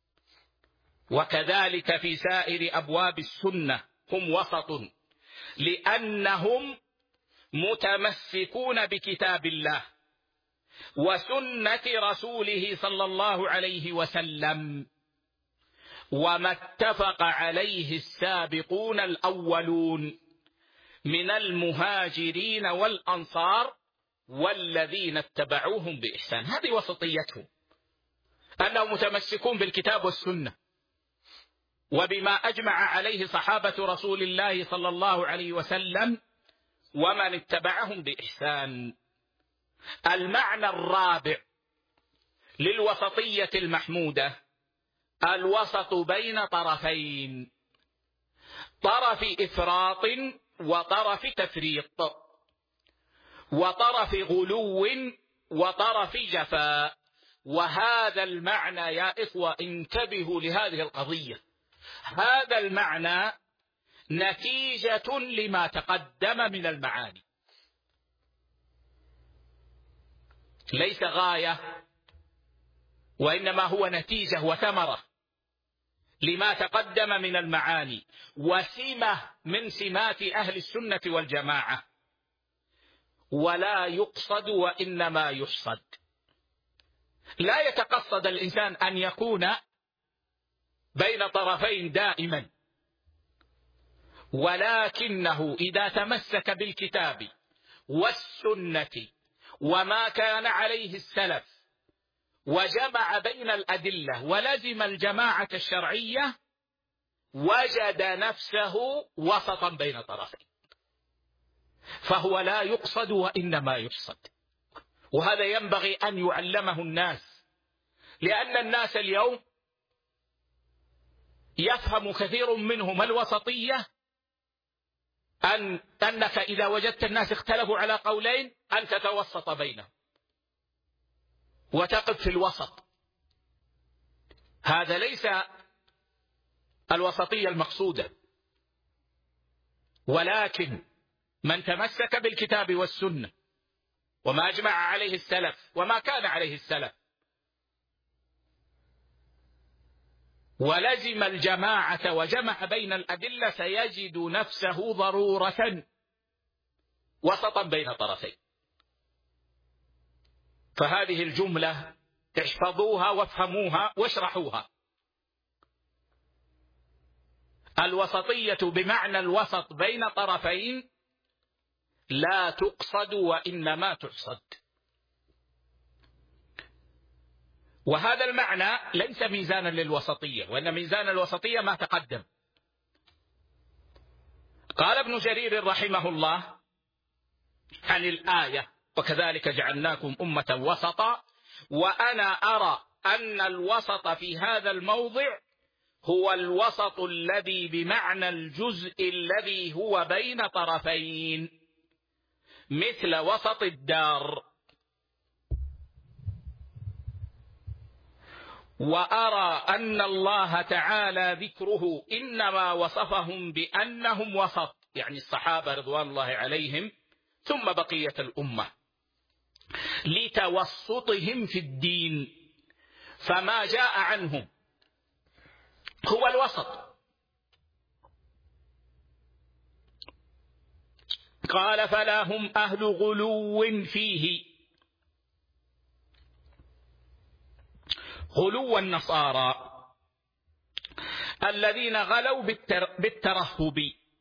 وكذلك في سائر أبواب السنة هم وسط، لأنهم متمسكون بكتاب الله وسنة رسوله صلى الله عليه وسلم، وما اتفق عليه السابقون الأولون من المهاجرين والأنصار والذين اتبعوهم بإحسان. هذه وسطيتهم، أنهم متمسكون بالكتاب والسنة وبما أجمع عليه صحابة رسول الله صلى الله عليه وسلم ومن اتبعهم بإحسان. المعنى الرابع للوسطية المحمودة الوسط بين طرفين: طرف إفراط وطرف تفريط، وطرف غلو وطرف جفاء. وهذا المعنى يا إخوة انتبهوا لهذه القضية، هذا المعنى نتيجة لما تقدم من المعاني، ليس غاية، وإنما هو نتيجة وثمرة لما تقدم من المعاني، وسمة من سمات أهل السنة والجماعة. ولا يقصد وإنما يحصد. لا يتقصد الإنسان أن يكون بين طرفين دائما، ولكنه إذا تمسك بالكتاب والسنة وما كان عليه السلف وجمع بين الأدلة ولزم الجماعة الشرعية وجد نفسه وسطا بين طرفين، فهو لا يقصد وإنما يحصد. وهذا ينبغي أن يعلمه الناس، لأن الناس اليوم يفهم كثير منهم الوسطية أنك إذا وجدت الناس اختلفوا على قولين أن تتوسط بينهم، وتقف في الوسط. هذا ليس الوسطية المقصودة، ولكن من تمسك بالكتاب والسنة وما أجمع عليه السلف وما كان عليه السلف، ولزم الجماعة وجمع بين الأدلة، سيجد نفسه ضرورة وسطا بين طرفين. فهذه الجملة احفظوها وافهموها واشرحوها. الوسطية بمعنى الوسط بين طرفين لا تقصد وإنما تحصد. وهذا المعنى ليس ميزانا للوسطية، وإن ميزان الوسطية ما تقدم. قال ابن جرير رحمه الله عن الآية: وكذلك جعلناكم أمة وسطا، وأنا أرى أن الوسط في هذا الموضع هو الوسط الذي بمعنى الجزء الذي هو بين طرفين، مثل وسط الدار. وأرى أن الله تعالى ذكره إنما وصفهم بأنهم وسط، يعني الصحابة رضوان الله عليهم ثم بقية الأمة، لتوسطهم في الدين، فما جاء عنهم هو الوسط. قال: فلا هم أهل غلو فيه، غلو النصارى الذين غلوا بالترهب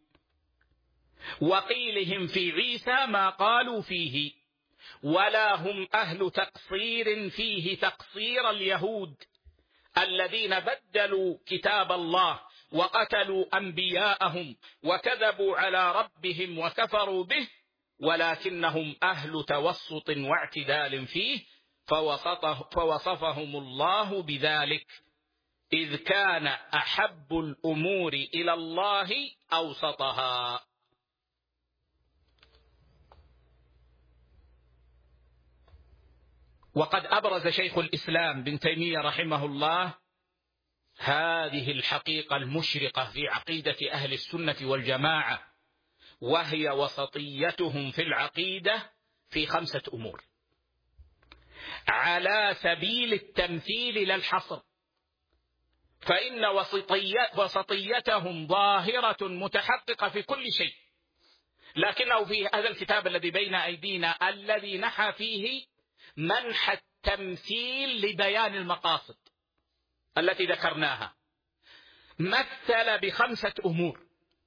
وقيلهم في عيسى ما قالوا فيه، ولا هم أهل تقصير فيه تقصير اليهود الذين بدلوا كتاب الله وقتلوا أنبياءهم وكذبوا على ربهم وكفروا به، ولكنهم أهل توسط واعتدال فيه، فوصفهم الله بذلك، إذ كان أحب الأمور إلى الله أوسطها. وقد أبرز شيخ الإسلام ابن تيمية رحمه الله هذه الحقيقة المشرقة في عقيدة أهل السنة والجماعة، وهي وسطيتهم في العقيدة في 5 أمور، على سبيل التمثيل لا الحصر. فإن وسطيتهم ظاهرة متحققة في كل شيء، لكنه في هذا الكتاب الذي بين أيدينا الذي نحى فيه منح التمثيل لبيان المقاصد التي ذكرناها، مثل ب5 أمور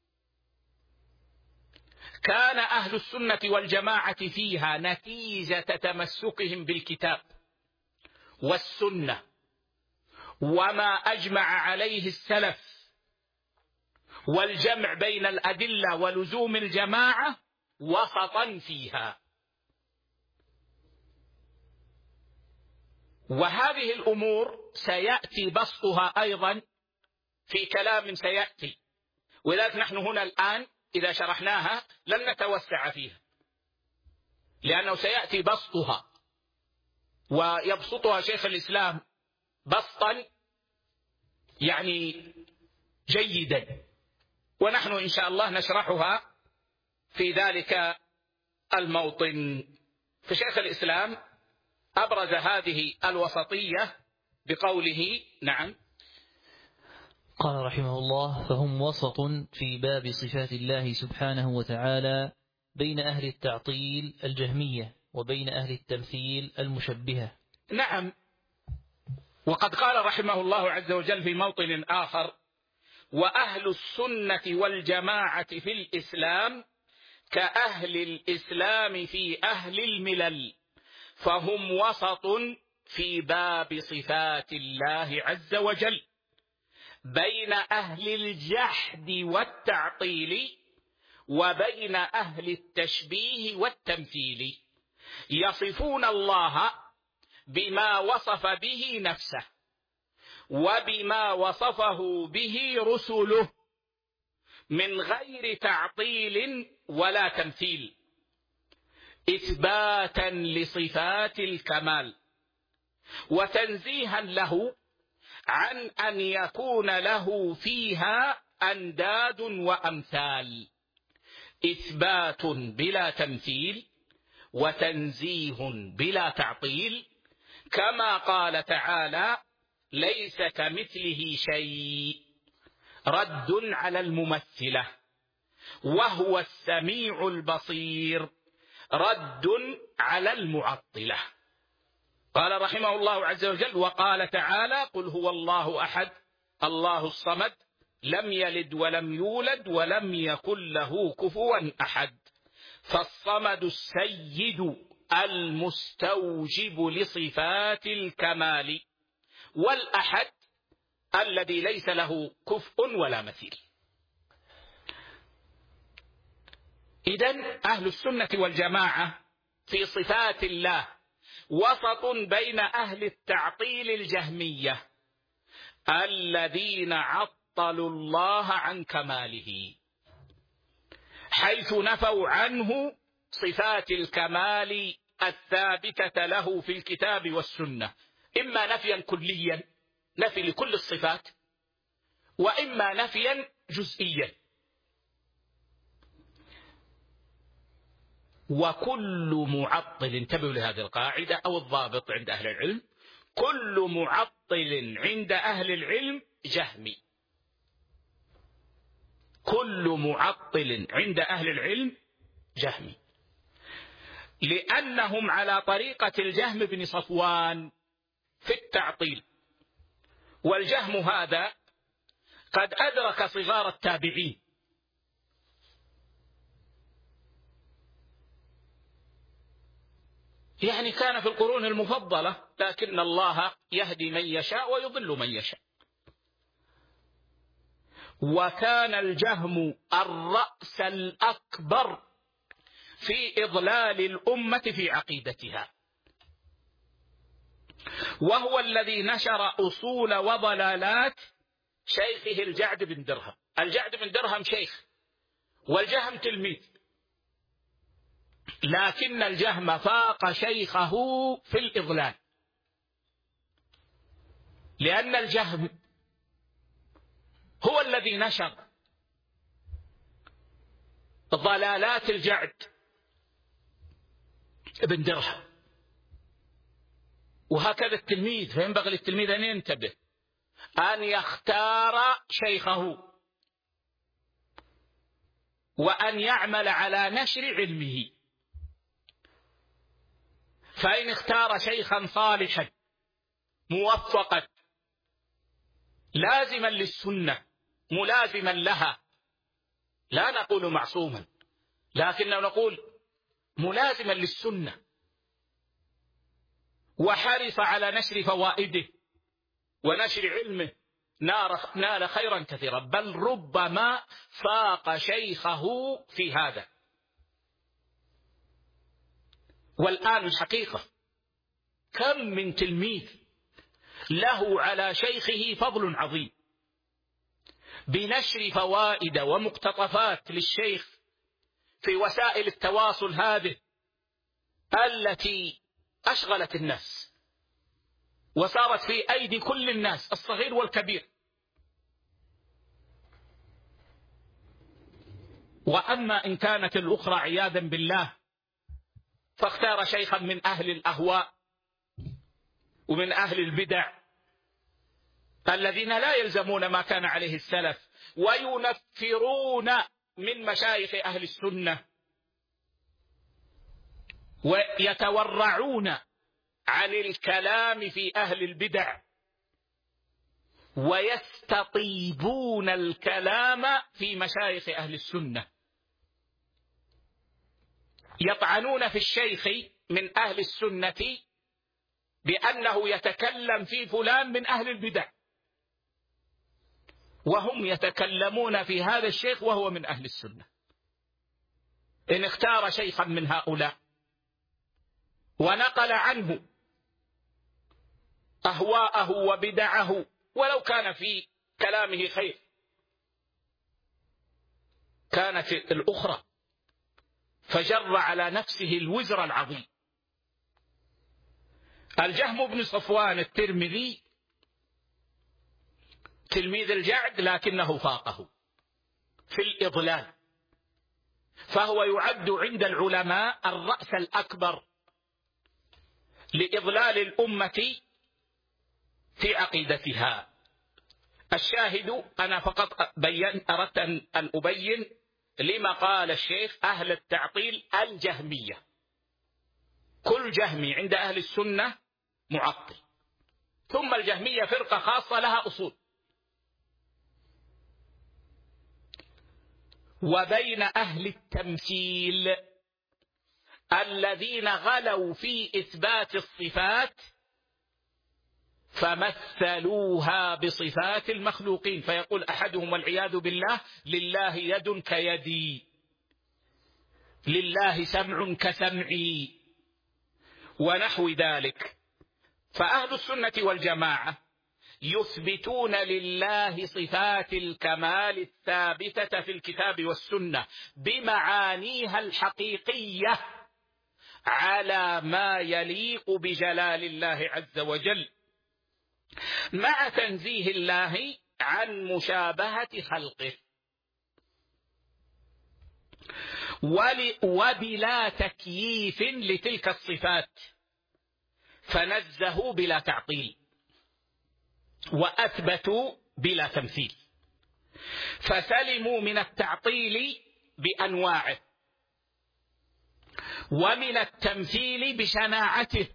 كان أهل السنة والجماعة فيها نتيجة تمسكهم بالكتاب والسنة وما أجمع عليه السلف، والجمع بين الأدلة ولزوم الجماعة وسطا فيها. وهذه الأمور سيأتي بسطها أيضا في كلام سيأتي، ولذلك نحن هنا الآن إذا شرحناها لن نتوسع فيها، لأنه سيأتي بسطها ويبسطها شيخ الإسلام بسطا يعني جيدا، ونحن إن شاء الله نشرحها في ذلك الموطن. فشيخ الإسلام أبرز هذه الوسطية بقوله: نعم. قال رحمه الله: فهم وسط في باب صفات الله سبحانه وتعالى بين أهل التعطيل الجهمية وبين أهل التمثيل المشبهة. نعم. وقد قال رحمه الله عز وجل في موطن آخر: وأهل السنة والجماعة في الإسلام كأهل الإسلام في أهل الملل، فهم وسط في باب صفات الله عز وجل بين أهل الجحد والتعطيل وبين أهل التشبيه والتمثيل، يصفون الله بما وصف به نفسه وبما وصفه به رسله من غير تعطيل ولا تمثيل، إثباتا لصفات الكمال، وتنزيها له عن أن يكون له فيها أنداد وأمثال، إثبات بلا تمثيل وتنزيه بلا تعطيل، كما قال تعالى: ليس كمثله شيء، رد على الممثلة، وهو السميع البصير، رد على المعطلة. قال رحمه الله عز وجل: وقال تعالى: قل هو الله أحد الله الصمد لم يلد ولم يولد ولم يكن له كفوا أحد. فالصمد السيد المستوجب لصفات الكمال، والأحد الذي ليس له كفء ولا مثيل. إذن أهل السنة والجماعة في صفات الله وسط بين أهل التعطيل الجهمية الذين عطلوا الله عن كماله، حيث نفوا عنه صفات الكمال الثابتة له في الكتاب والسنة، إما نفيا كليا، نفي لكل الصفات، وإما نفيا جزئيا. وكل معطل، انتبهوا لهذه القاعدة أو الضابط عند أهل العلم، كل معطل عند أهل العلم جهمي. كل معطل عند أهل العلم جهمي، لأنهم على طريقة الجهم بن صفوان في التعطيل. والجهم هذا قد أدرك صغار التابعين، يعني كان في القرون المفضلة، لكن الله يهدي من يشاء ويضل من يشاء. وكان الجهم الرأس الأكبر في إضلال الأمة في عقيدتها، وهو الذي نشر أصول وضلالات شيخه الجعد بن درهم. الجعد بن درهم شيخ والجهم تلميذ، لكن الجهم فاق شيخه في الإضلال، لأن الجهم هو الذي نشر ضلالات الجعد بن درهم. وهكذا التلميذ، فينبغي للتلميذ أن ينتبه، أن يختار شيخه وأن يعمل على نشر علمه. فإن اختار شيخا صالحا موفقا لازما للسنة ملازما لها، لا نقول معصوما، لكننا نقول ملازما للسنة، وحرص على نشر فوائده ونشر علمه، نال خيرا كثيرا، بل ربما فاق شيخه في هذا. والآن الحقيقة كم من تلميذ له على شيخه فضل عظيم بنشر فوائد ومقتطفات للشيخ في وسائل التواصل هذه التي أشغلت الناس وصارت في أيدي كل الناس الصغير والكبير. وأما إن كانت الأخرى عياذا بالله فاختار شيخا من أهل الأهواء ومن أهل البدع الذين لا يلزمون ما كان عليه السلف، وينفرون من مشايخ أهل السنة، ويتورعون عن الكلام في أهل البدع، ويستطيبون الكلام في مشايخ أهل السنة، يطعنون في الشيخ من أهل السنة بأنه يتكلم في فلان من أهل البدع، وهم يتكلمون في هذا الشيخ وهو من أهل السنة. إن اختار شيخا من هؤلاء ونقل عنه أهواءه وبدعه ولو كان في كلامه خير، كانت الأخرى فجر على نفسه الوزر العظيم الجهم بن صفوان الترمذي تلميذ الجعد لكنه فاقه في الإضلال، فهو يعد عند العلماء الرأس الأكبر لإضلال الأمة في عقيدتها. الشاهد أنا فقط أردت أن أبين لما قال الشيخ أهل التعطيل الجهمية. كل جهمي عند أهل السنة معطل، ثم الجهمية فرقة خاصة لها أصول. وبين أهل التمثيل الذين غلوا في إثبات الصفات فمثلوها بصفات المخلوقين، فيقول أحدهم والعياذ بالله لله يد كيدي، لله سمع كسمعي، ونحو ذلك. فأهل السنة والجماعة يثبتون لله صفات الكمال الثابتة في الكتاب والسنة بمعانيها الحقيقية على ما يليق بجلال الله عز وجل، مع تنزيه الله عن مشابهة خلقه، وبلا تكييف لتلك الصفات، فنزهوا بلا تعطيل وأثبتوا بلا تمثيل، فسلموا من التعطيل بأنواعه ومن التمثيل بشناعته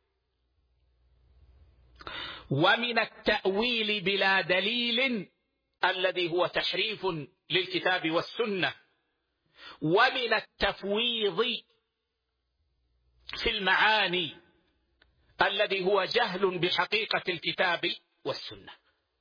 ومن التأويل بلا دليل الذي هو تحريف للكتاب والسنة، ومن التفويض في المعاني الذي هو جهل بحقيقة الكتاب والسنة.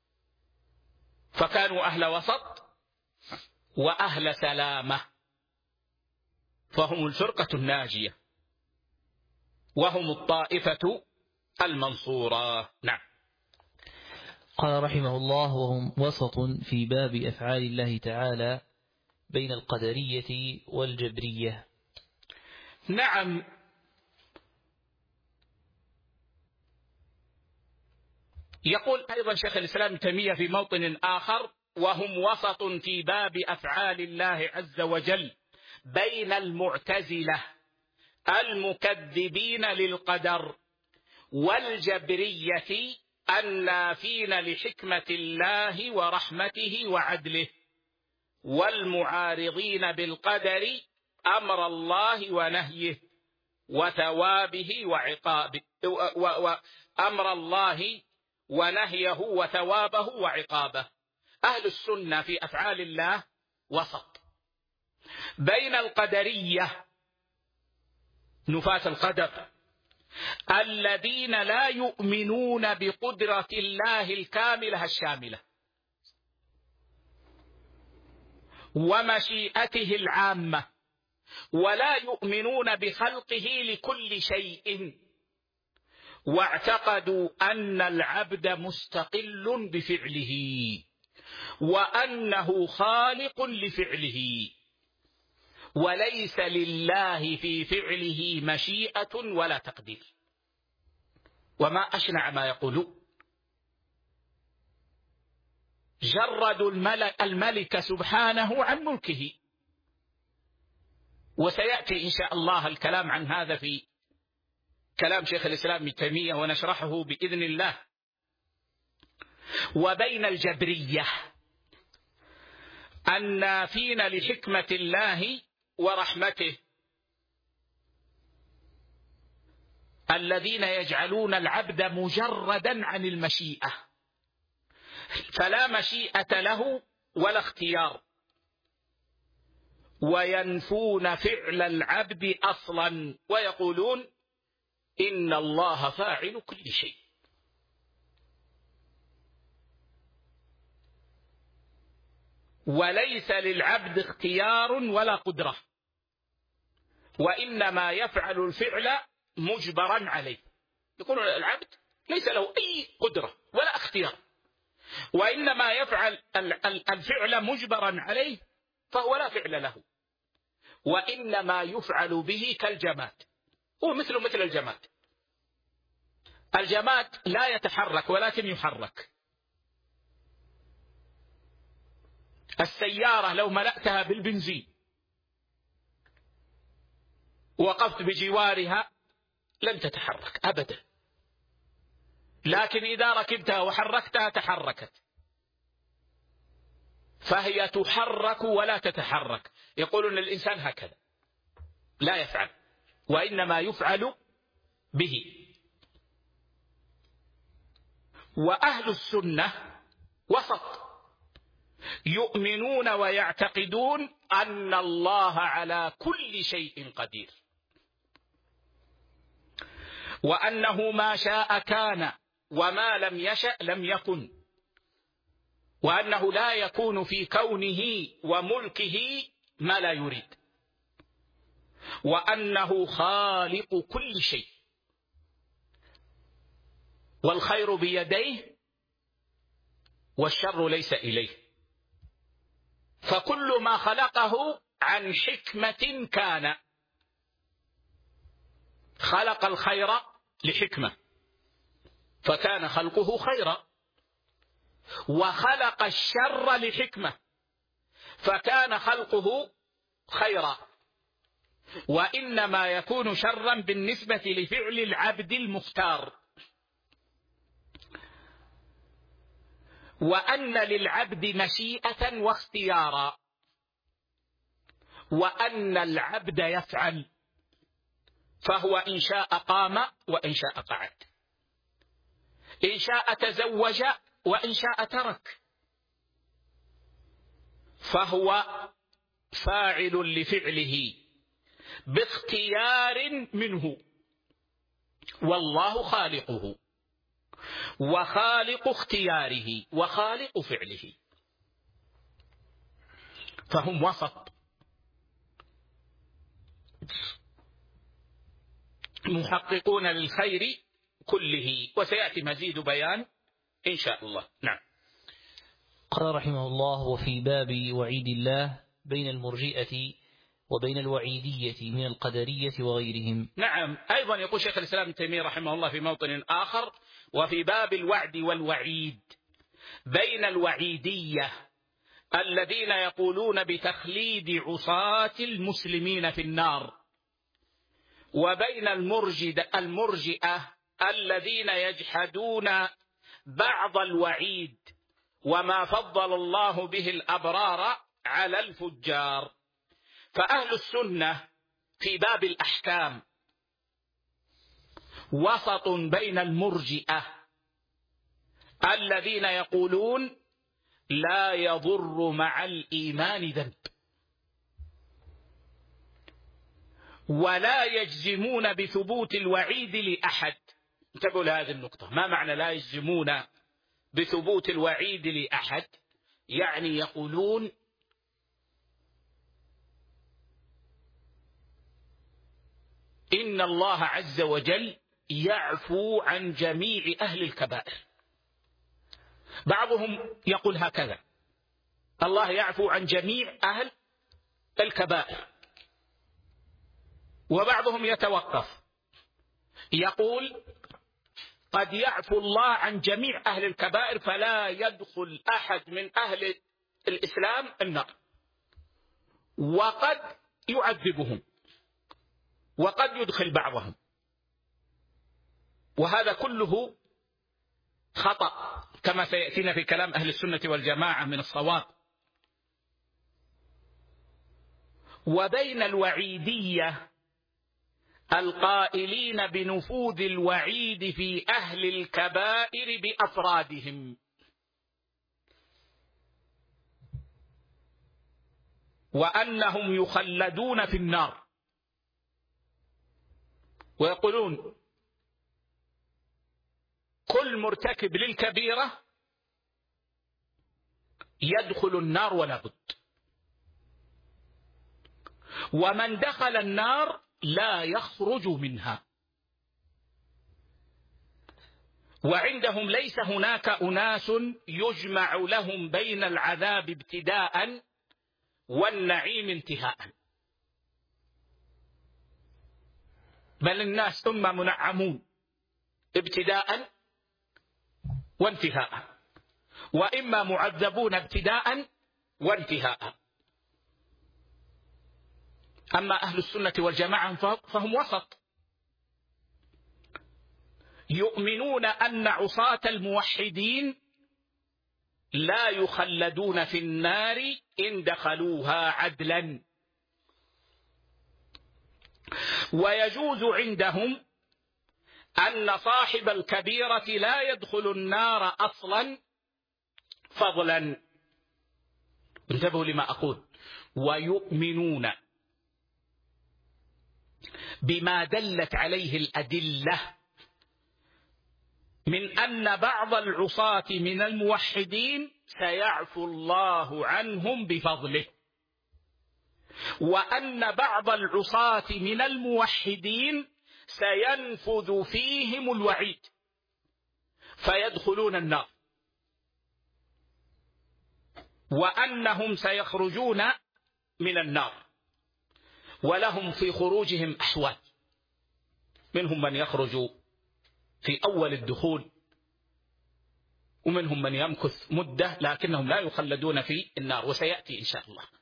فكانوا أهل وسط وأهل سلامة، فهم الفرقة الناجية وهم الطائفة المنصورة. نعم. قال رحمه الله: وهم وسط في باب أفعال الله تعالى بين القدرية والجبرية. نعم. يقول أيضا شيخ الإسلام ابن تيمية في موطن آخر: وهم وسط في باب أفعال الله عز وجل بين المعتزلة المكذبين للقدر والجبرية النافين لحكمة الله ورحمته وعدله، والمعارضين بالقدر أمر الله ونهيه وثوابه وعقابه، وأمر الله ونهيه وثوابه وعقابه. أهل السنة في أفعال الله وسط بين القدرية نفاة القدر الذين لا يؤمنون بقدرة الله الكاملة الشاملة ومشيئته العامة، ولا يؤمنون بخلقه لكل شيء، واعتقدوا أن العبد مستقل بفعله وأنه خالق لفعله، وليس لله في فعله مشيئة ولا تقدير. وما أشنع ما يقولون، جردوا الملك سبحانه عن ملكه، وسيأتي إن شاء الله الكلام عن هذا في كلام شيخ الإسلام ابن تيمية ونشرحه بإذن الله. وبين الجبرية النافين لحكمة الله ورحمته الذين يجعلون العبد مجردا عن المشيئة، فلا مشيئة له ولا اختيار، وينفون فعل العبد أصلا، ويقولون إن الله فاعل كل شيء. وليس للعبد اختيار ولا قدرة، وإنما يفعل الفعل مجبرا عليه. يقول العبد ليس له أي قدرة ولا اختيار، وإنما يفعل الفعل مجبرا عليه، فهو لا فعل له، وإنما يفعل به كالجماد، هو مثل الجماد. الجماد لا يتحرك ولكن يحرك. السيارة لو ملأتها بالبنزين وقفت بجوارها لن تتحرك أبدا، لكن إذا ركبتها وحركتها تحركت، فهي تحرك ولا تتحرك. يقولون الإنسان هكذا لا يفعل، وإنما يفعل به. وأهل السنة وسط، يؤمنون ويعتقدون أن الله على كل شيء قدير، وأنه ما شاء كان وما لم يشأ لم يكن، وأنه لا يكون في كونه وملكه ما لا يريد، وأنه خالق كل شيء، والخير بيديه والشر ليس إليه. فكل ما خلقه عن حكمة كان. خلق الخير لحكمة فكان خلقه خيرا، وخلق الشر لحكمة فكان خلقه خيرا، وإنما يكون شرا بالنسبة لفعل العبد المختار. وأن للعبد مشيئة واختيارا، وأن العبد يفعل، فهو إن شاء قام وإن شاء قعد، إن شاء تزوج وإن شاء ترك، فهو فاعل لفعله باختيار منه، والله خالقه وخالق اختياره وخالق فعله. فهم وسط محققون للخير كله، وسيأتي مزيد بيان إن شاء الله. نعم. قال رحمه الله: وفي باب وعيد الله بين المرجئة وبين الوعيدية من القدرية وغيرهم. نعم. أيضا يقول شيخ الإسلام ابن تيمية رحمه الله في موطن آخر: وفي باب الوعد والوعيد بين الوعيدية الذين يقولون بتخليد عصاة المسلمين في النار، وبين المرجئة الذين يجحدون بعض الوعيد وما فضل الله به الأبرار على الفجار. فأهل السنة في باب الأحكام وسط بين المرجئة الذين يقولون لا يضر مع الإيمان ذنب، ولا يجزمون بثبوت الوعيد لأحد. انتبهوا لهذه النقطة. ما معنى لا يجزمون بثبوت الوعيد لأحد؟ يعني يقولون إن الله عز وجل يعفو عن جميع أهل الكبائر. بعضهم يقول هكذا: الله يعفو عن جميع أهل الكبائر. وبعضهم يتوقف، يقول قد يعفو الله عن جميع أهل الكبائر فلا يدخل أحد من أهل الإسلام النار، وقد يعذبهم وقد يدخل بعضهم. وهذا كله خطأ كما سيأتينا في كلام أهل السنة والجماعة من الصواب. وبين الوعيدية القائلين بنفوذ الوعيد في أهل الكبائر بأفرادهم، وأنهم يخلدون في النار، ويقولون كل مرتكب للكبيرة يدخل النار ولا بد، ومن دخل النار لا يخرج منها. وعندهم ليس هناك أناس يجمع لهم بين العذاب ابتداء والنعيم انتهاء، بل الناس ثم منعمون ابتداء وانتهاء، وإما معذبون ابتداء وانتهاء. أما أهل السنة والجماعة فهم وسط، يؤمنون أن عصاة الموحدين لا يخلدون في النار إن دخلوها عدلا، ويجوز عندهم أن صاحب الكبيرة لا يدخل النار أصلا فضلا. انتبهوا لما أقول. ويؤمنون بما دلت عليه الأدلة من أن بعض العصاة من الموحدين سيعفو الله عنهم بفضله، وأن بعض العصاة من الموحدين سينفذ فيهم الوعيد فيدخلون النار، وأنهم سيخرجون من النار ولهم في خروجهم أحوال، منهم من يخرج في أول الدخول، ومنهم من يمكث مدة لكنهم لا يخلدون في النار، وسيأتي إن شاء الله.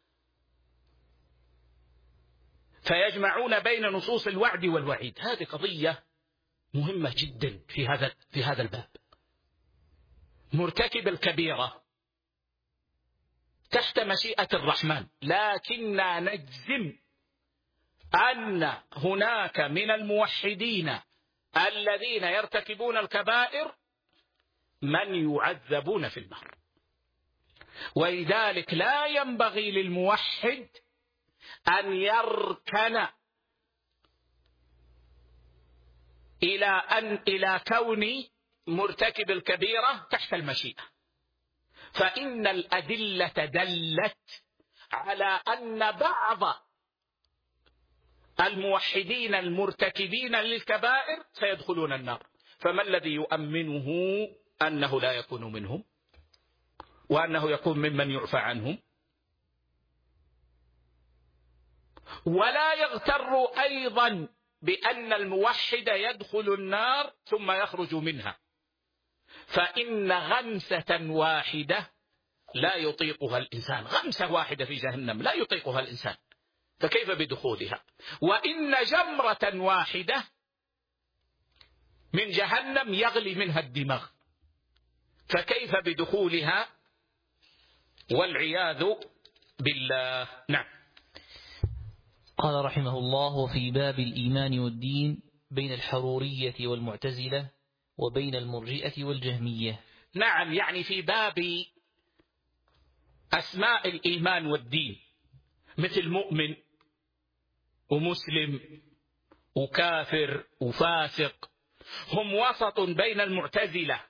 فيجمعون بين نصوص الوعد والوعيد. هذه قضية مهمة جدا في هذا الباب. مرتكب الكبيرة تحت مشيئة الرحمن، لكننا نجزم أن هناك من الموحدين الذين يرتكبون الكبائر من يعذبون في النار، ولذلك لا ينبغي للموحد أن يركن إلى كون مرتكب الكبيرة تحت المشيئة، فإن الأدلة دلت على أن بعض الموحدين المرتكبين للكبائر سيدخلون النار، فما الذي يؤمنه أنه لا يكون منهم وأنه يكون ممن يعفى عنهم؟ ولا يغتر أيضا بأن الموحد يدخل النار ثم يخرج منها، فإن غمسة واحدة لا يطيقها الإنسان، غمسة واحدة في جهنم لا يطيقها الإنسان، فكيف بدخولها؟ وإن جمرة واحدة من جهنم يغلي منها الدماغ، فكيف بدخولها؟ والعياذ بالله. نعم. قال رحمه الله: وفي باب الإيمان والدين بين الحرورية والمعتزلة وبين المرجئة والجهمية. نعم، يعني في باب أسماء الإيمان والدين، مثل مؤمن ومسلم وكافر وفاسق، هم وسط بين المعتزلة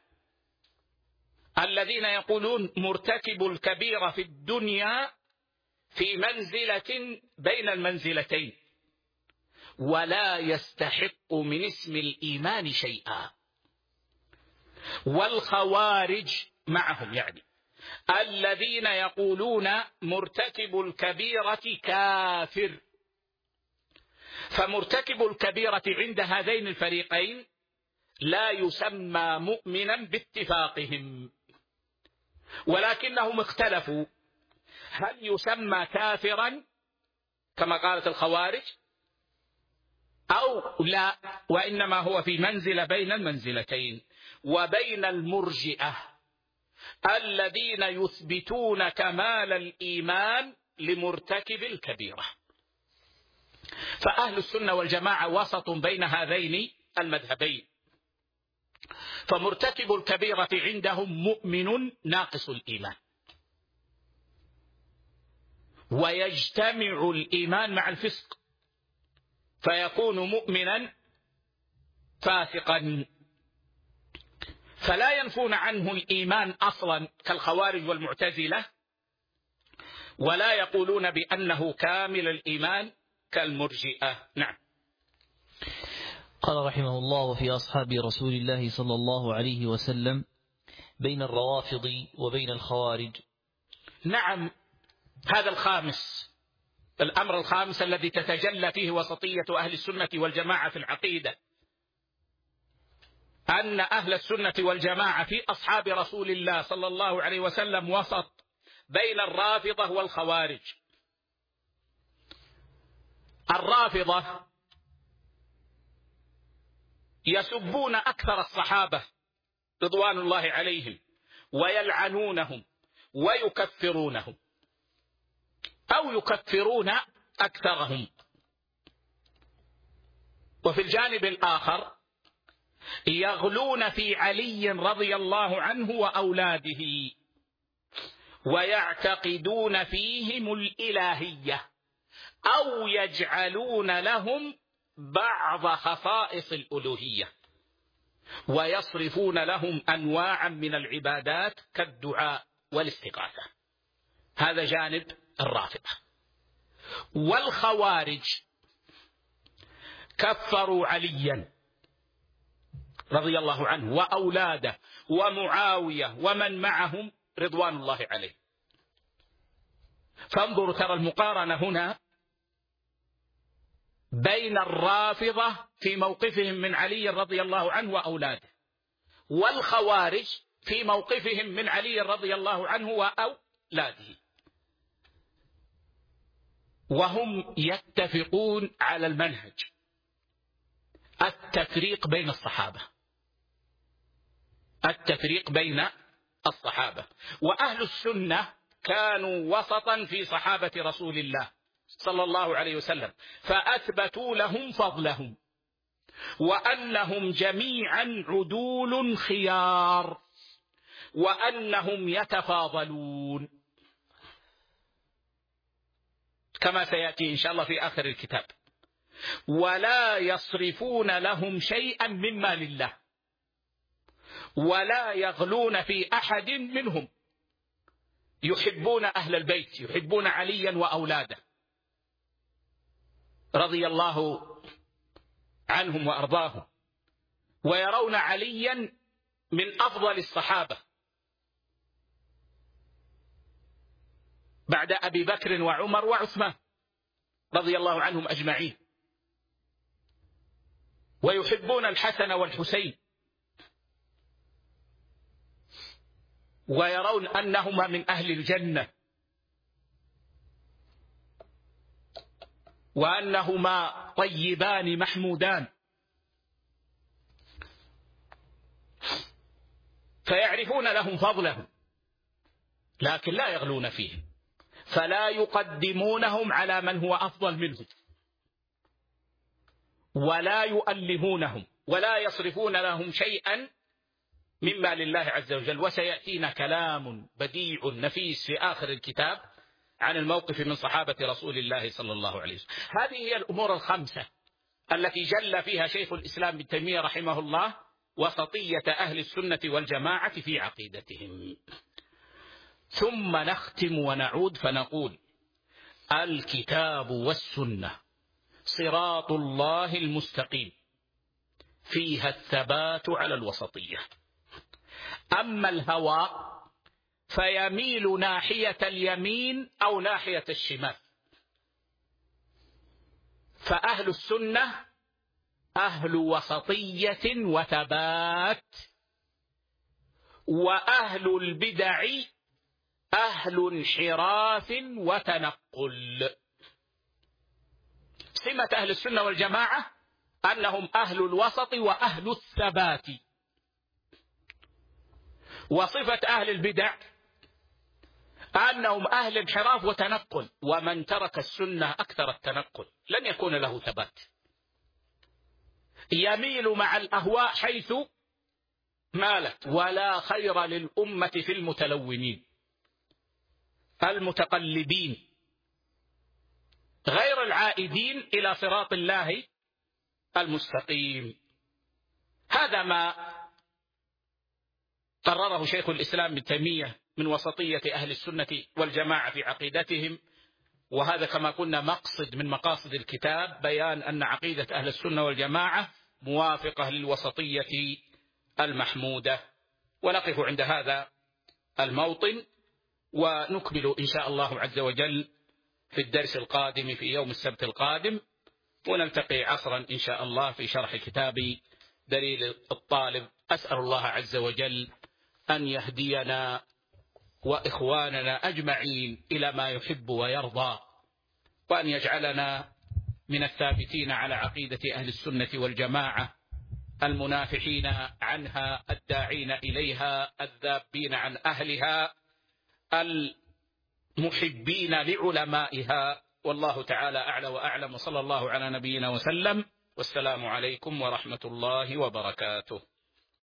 الذين يقولون مرتكب الكبيرة في الدنيا في منزلة بين المنزلتين ولا يستحق من اسم الإيمان شيئا، والخوارج معهم، يعني الذين يقولون مرتكب الكبيرة كافر. فمرتكب الكبيرة عند هذين الفريقين لا يسمى مؤمنا باتفاقهم، ولكنهم اختلفوا هل يسمى كافرا كما قالت الخوارج أو لا، وإنما هو في منزلة بين المنزلتين. وبين المرجئة الذين يثبتون كمال الإيمان لمرتكب الكبيرة. فأهل السنة والجماعة وسط بين هذين المذهبين، فمرتكب الكبيرة عندهم مؤمن ناقص الإيمان، ويجتمع الإيمان مع الفسق فيكون مؤمنا فاسقا، فلا ينفون عنه الإيمان أصلا كالخوارج والمعتزلة، ولا يقولون بأنه كامل الإيمان كالمرجئة. نعم. قال رحمه الله: وفي أصحاب رسول الله صلى الله عليه وسلم بين الروافض وبين الخوارج. نعم، هذا الخامس، الأمر الخامس الذي تتجلى فيه وسطية أهل السنة والجماعة في العقيدة. أن أهل السنة والجماعة في أصحاب رسول الله صلى الله عليه وسلم وسط بين الرافضة والخوارج. الرافضة يسبون أكثر الصحابة رضوان الله عليهم ويلعنونهم ويكفرونهم أو يكفرون أكثرهم. وفي الجانب الآخر يغلون في علي رضي الله عنه وأولاده ويعتقدون فيهم الإلهية أو يجعلون لهم بعض خصائص الألوهية ويصرفون لهم أنواعا من العبادات كالدعاء والاستغاثة. هذا جانب الرافضة. والخوارج كفروا عليا رضي الله عنه وأولاده ومعاوية ومن معهم رضوان الله عليه. فانظروا ترى المقارنة هنا بين الرافضة في موقفهم من علي رضي الله عنه وأولاده والخوارج في موقفهم من علي رضي الله عنه وأولاده، وهم يتفقون على المنهج التفريق بين الصحابة، التفريق بين الصحابة. وأهل السنة كانوا وسطا في صحابة رسول الله صلى الله عليه وسلم، فأثبتوا لهم فضلهم وأنهم جميعا عدول خيار وأنهم يتفاضلون كما سيأتي إن شاء الله في آخر الكتاب. ولا يصرفون لهم شيئا مما لله ولا يغلون في أحد منهم. يحبون أهل البيت، يحبون عليا وأولاده رضي الله عنهم وأرضاهم، ويرون عليا من أفضل الصحابة بعد أبي بكر وعمر وعثمان رضي الله عنهم أجمعين، ويحبون الحسن والحسين ويرون أنهما من أهل الجنة وأنهما طيبان محمودان، فيعرفون لهم فضلهم لكن لا يغلون فيهم، فلا يقدمونهم على من هو أفضل منهم ولا يؤلهونهم ولا يصرفون لهم شيئا مما لله عز وجل. وسيأتينا كلام بديع نفيس في آخر الكتاب عن الموقف من صحابة رسول الله صلى الله عليه وسلم. هذه هي الأمور الخمسة التي جل فيها شيخ الإسلام ابن تيمية رحمه الله وسطية أهل السنة والجماعة في عقيدتهم. ثم نختم ونعود فنقول: الكتاب والسنة صراط الله المستقيم فيها الثبات على الوسطية. أما الهوى فيميل ناحية اليمين أو ناحية الشمال. فأهل السنة أهل وسطية وثبات، وأهل البدع أهل انحراف وتنقل. سمة أهل السنة والجماعة أنهم أهل الوسط وأهل الثبات، وصفة أهل البدع أنهم أهل انحراف وتنقل، ومن ترك السنة أكثر التنقل لن يكون له ثبات، يميل مع الأهواء حيث مالت. ولا خير للأمة في المتلونين المتقلبين غير العائدين إلى صراط الله المستقيم. هذا ما قرره شيخ الإسلام ابن تيمية من وسطية أهل السنة والجماعة في عقيدتهم، وهذا كما قلنا مقصد من مقاصد الكتاب، بيان أن عقيدة أهل السنة والجماعة موافقة للوسطية المحمودة. ونقف عند هذا الموطن ونكمل إن شاء الله عز وجل في الدرس القادم في يوم السبت القادم، ونلتقي عصرا إن شاء الله في شرح كتاب دليل الطالب. أسأل الله عز وجل أن يهدينا وإخواننا أجمعين إلى ما يحب ويرضى، وأن يجعلنا من الثابتين على عقيدة أهل السنة والجماعة، المنافحين عنها، الداعين إليها، الذابين عن أهلها، المحبين لعلمائها. والله تعالى أعلى وأعلم، وصلى الله على نبينا وسلم، والسلام عليكم ورحمة الله وبركاته.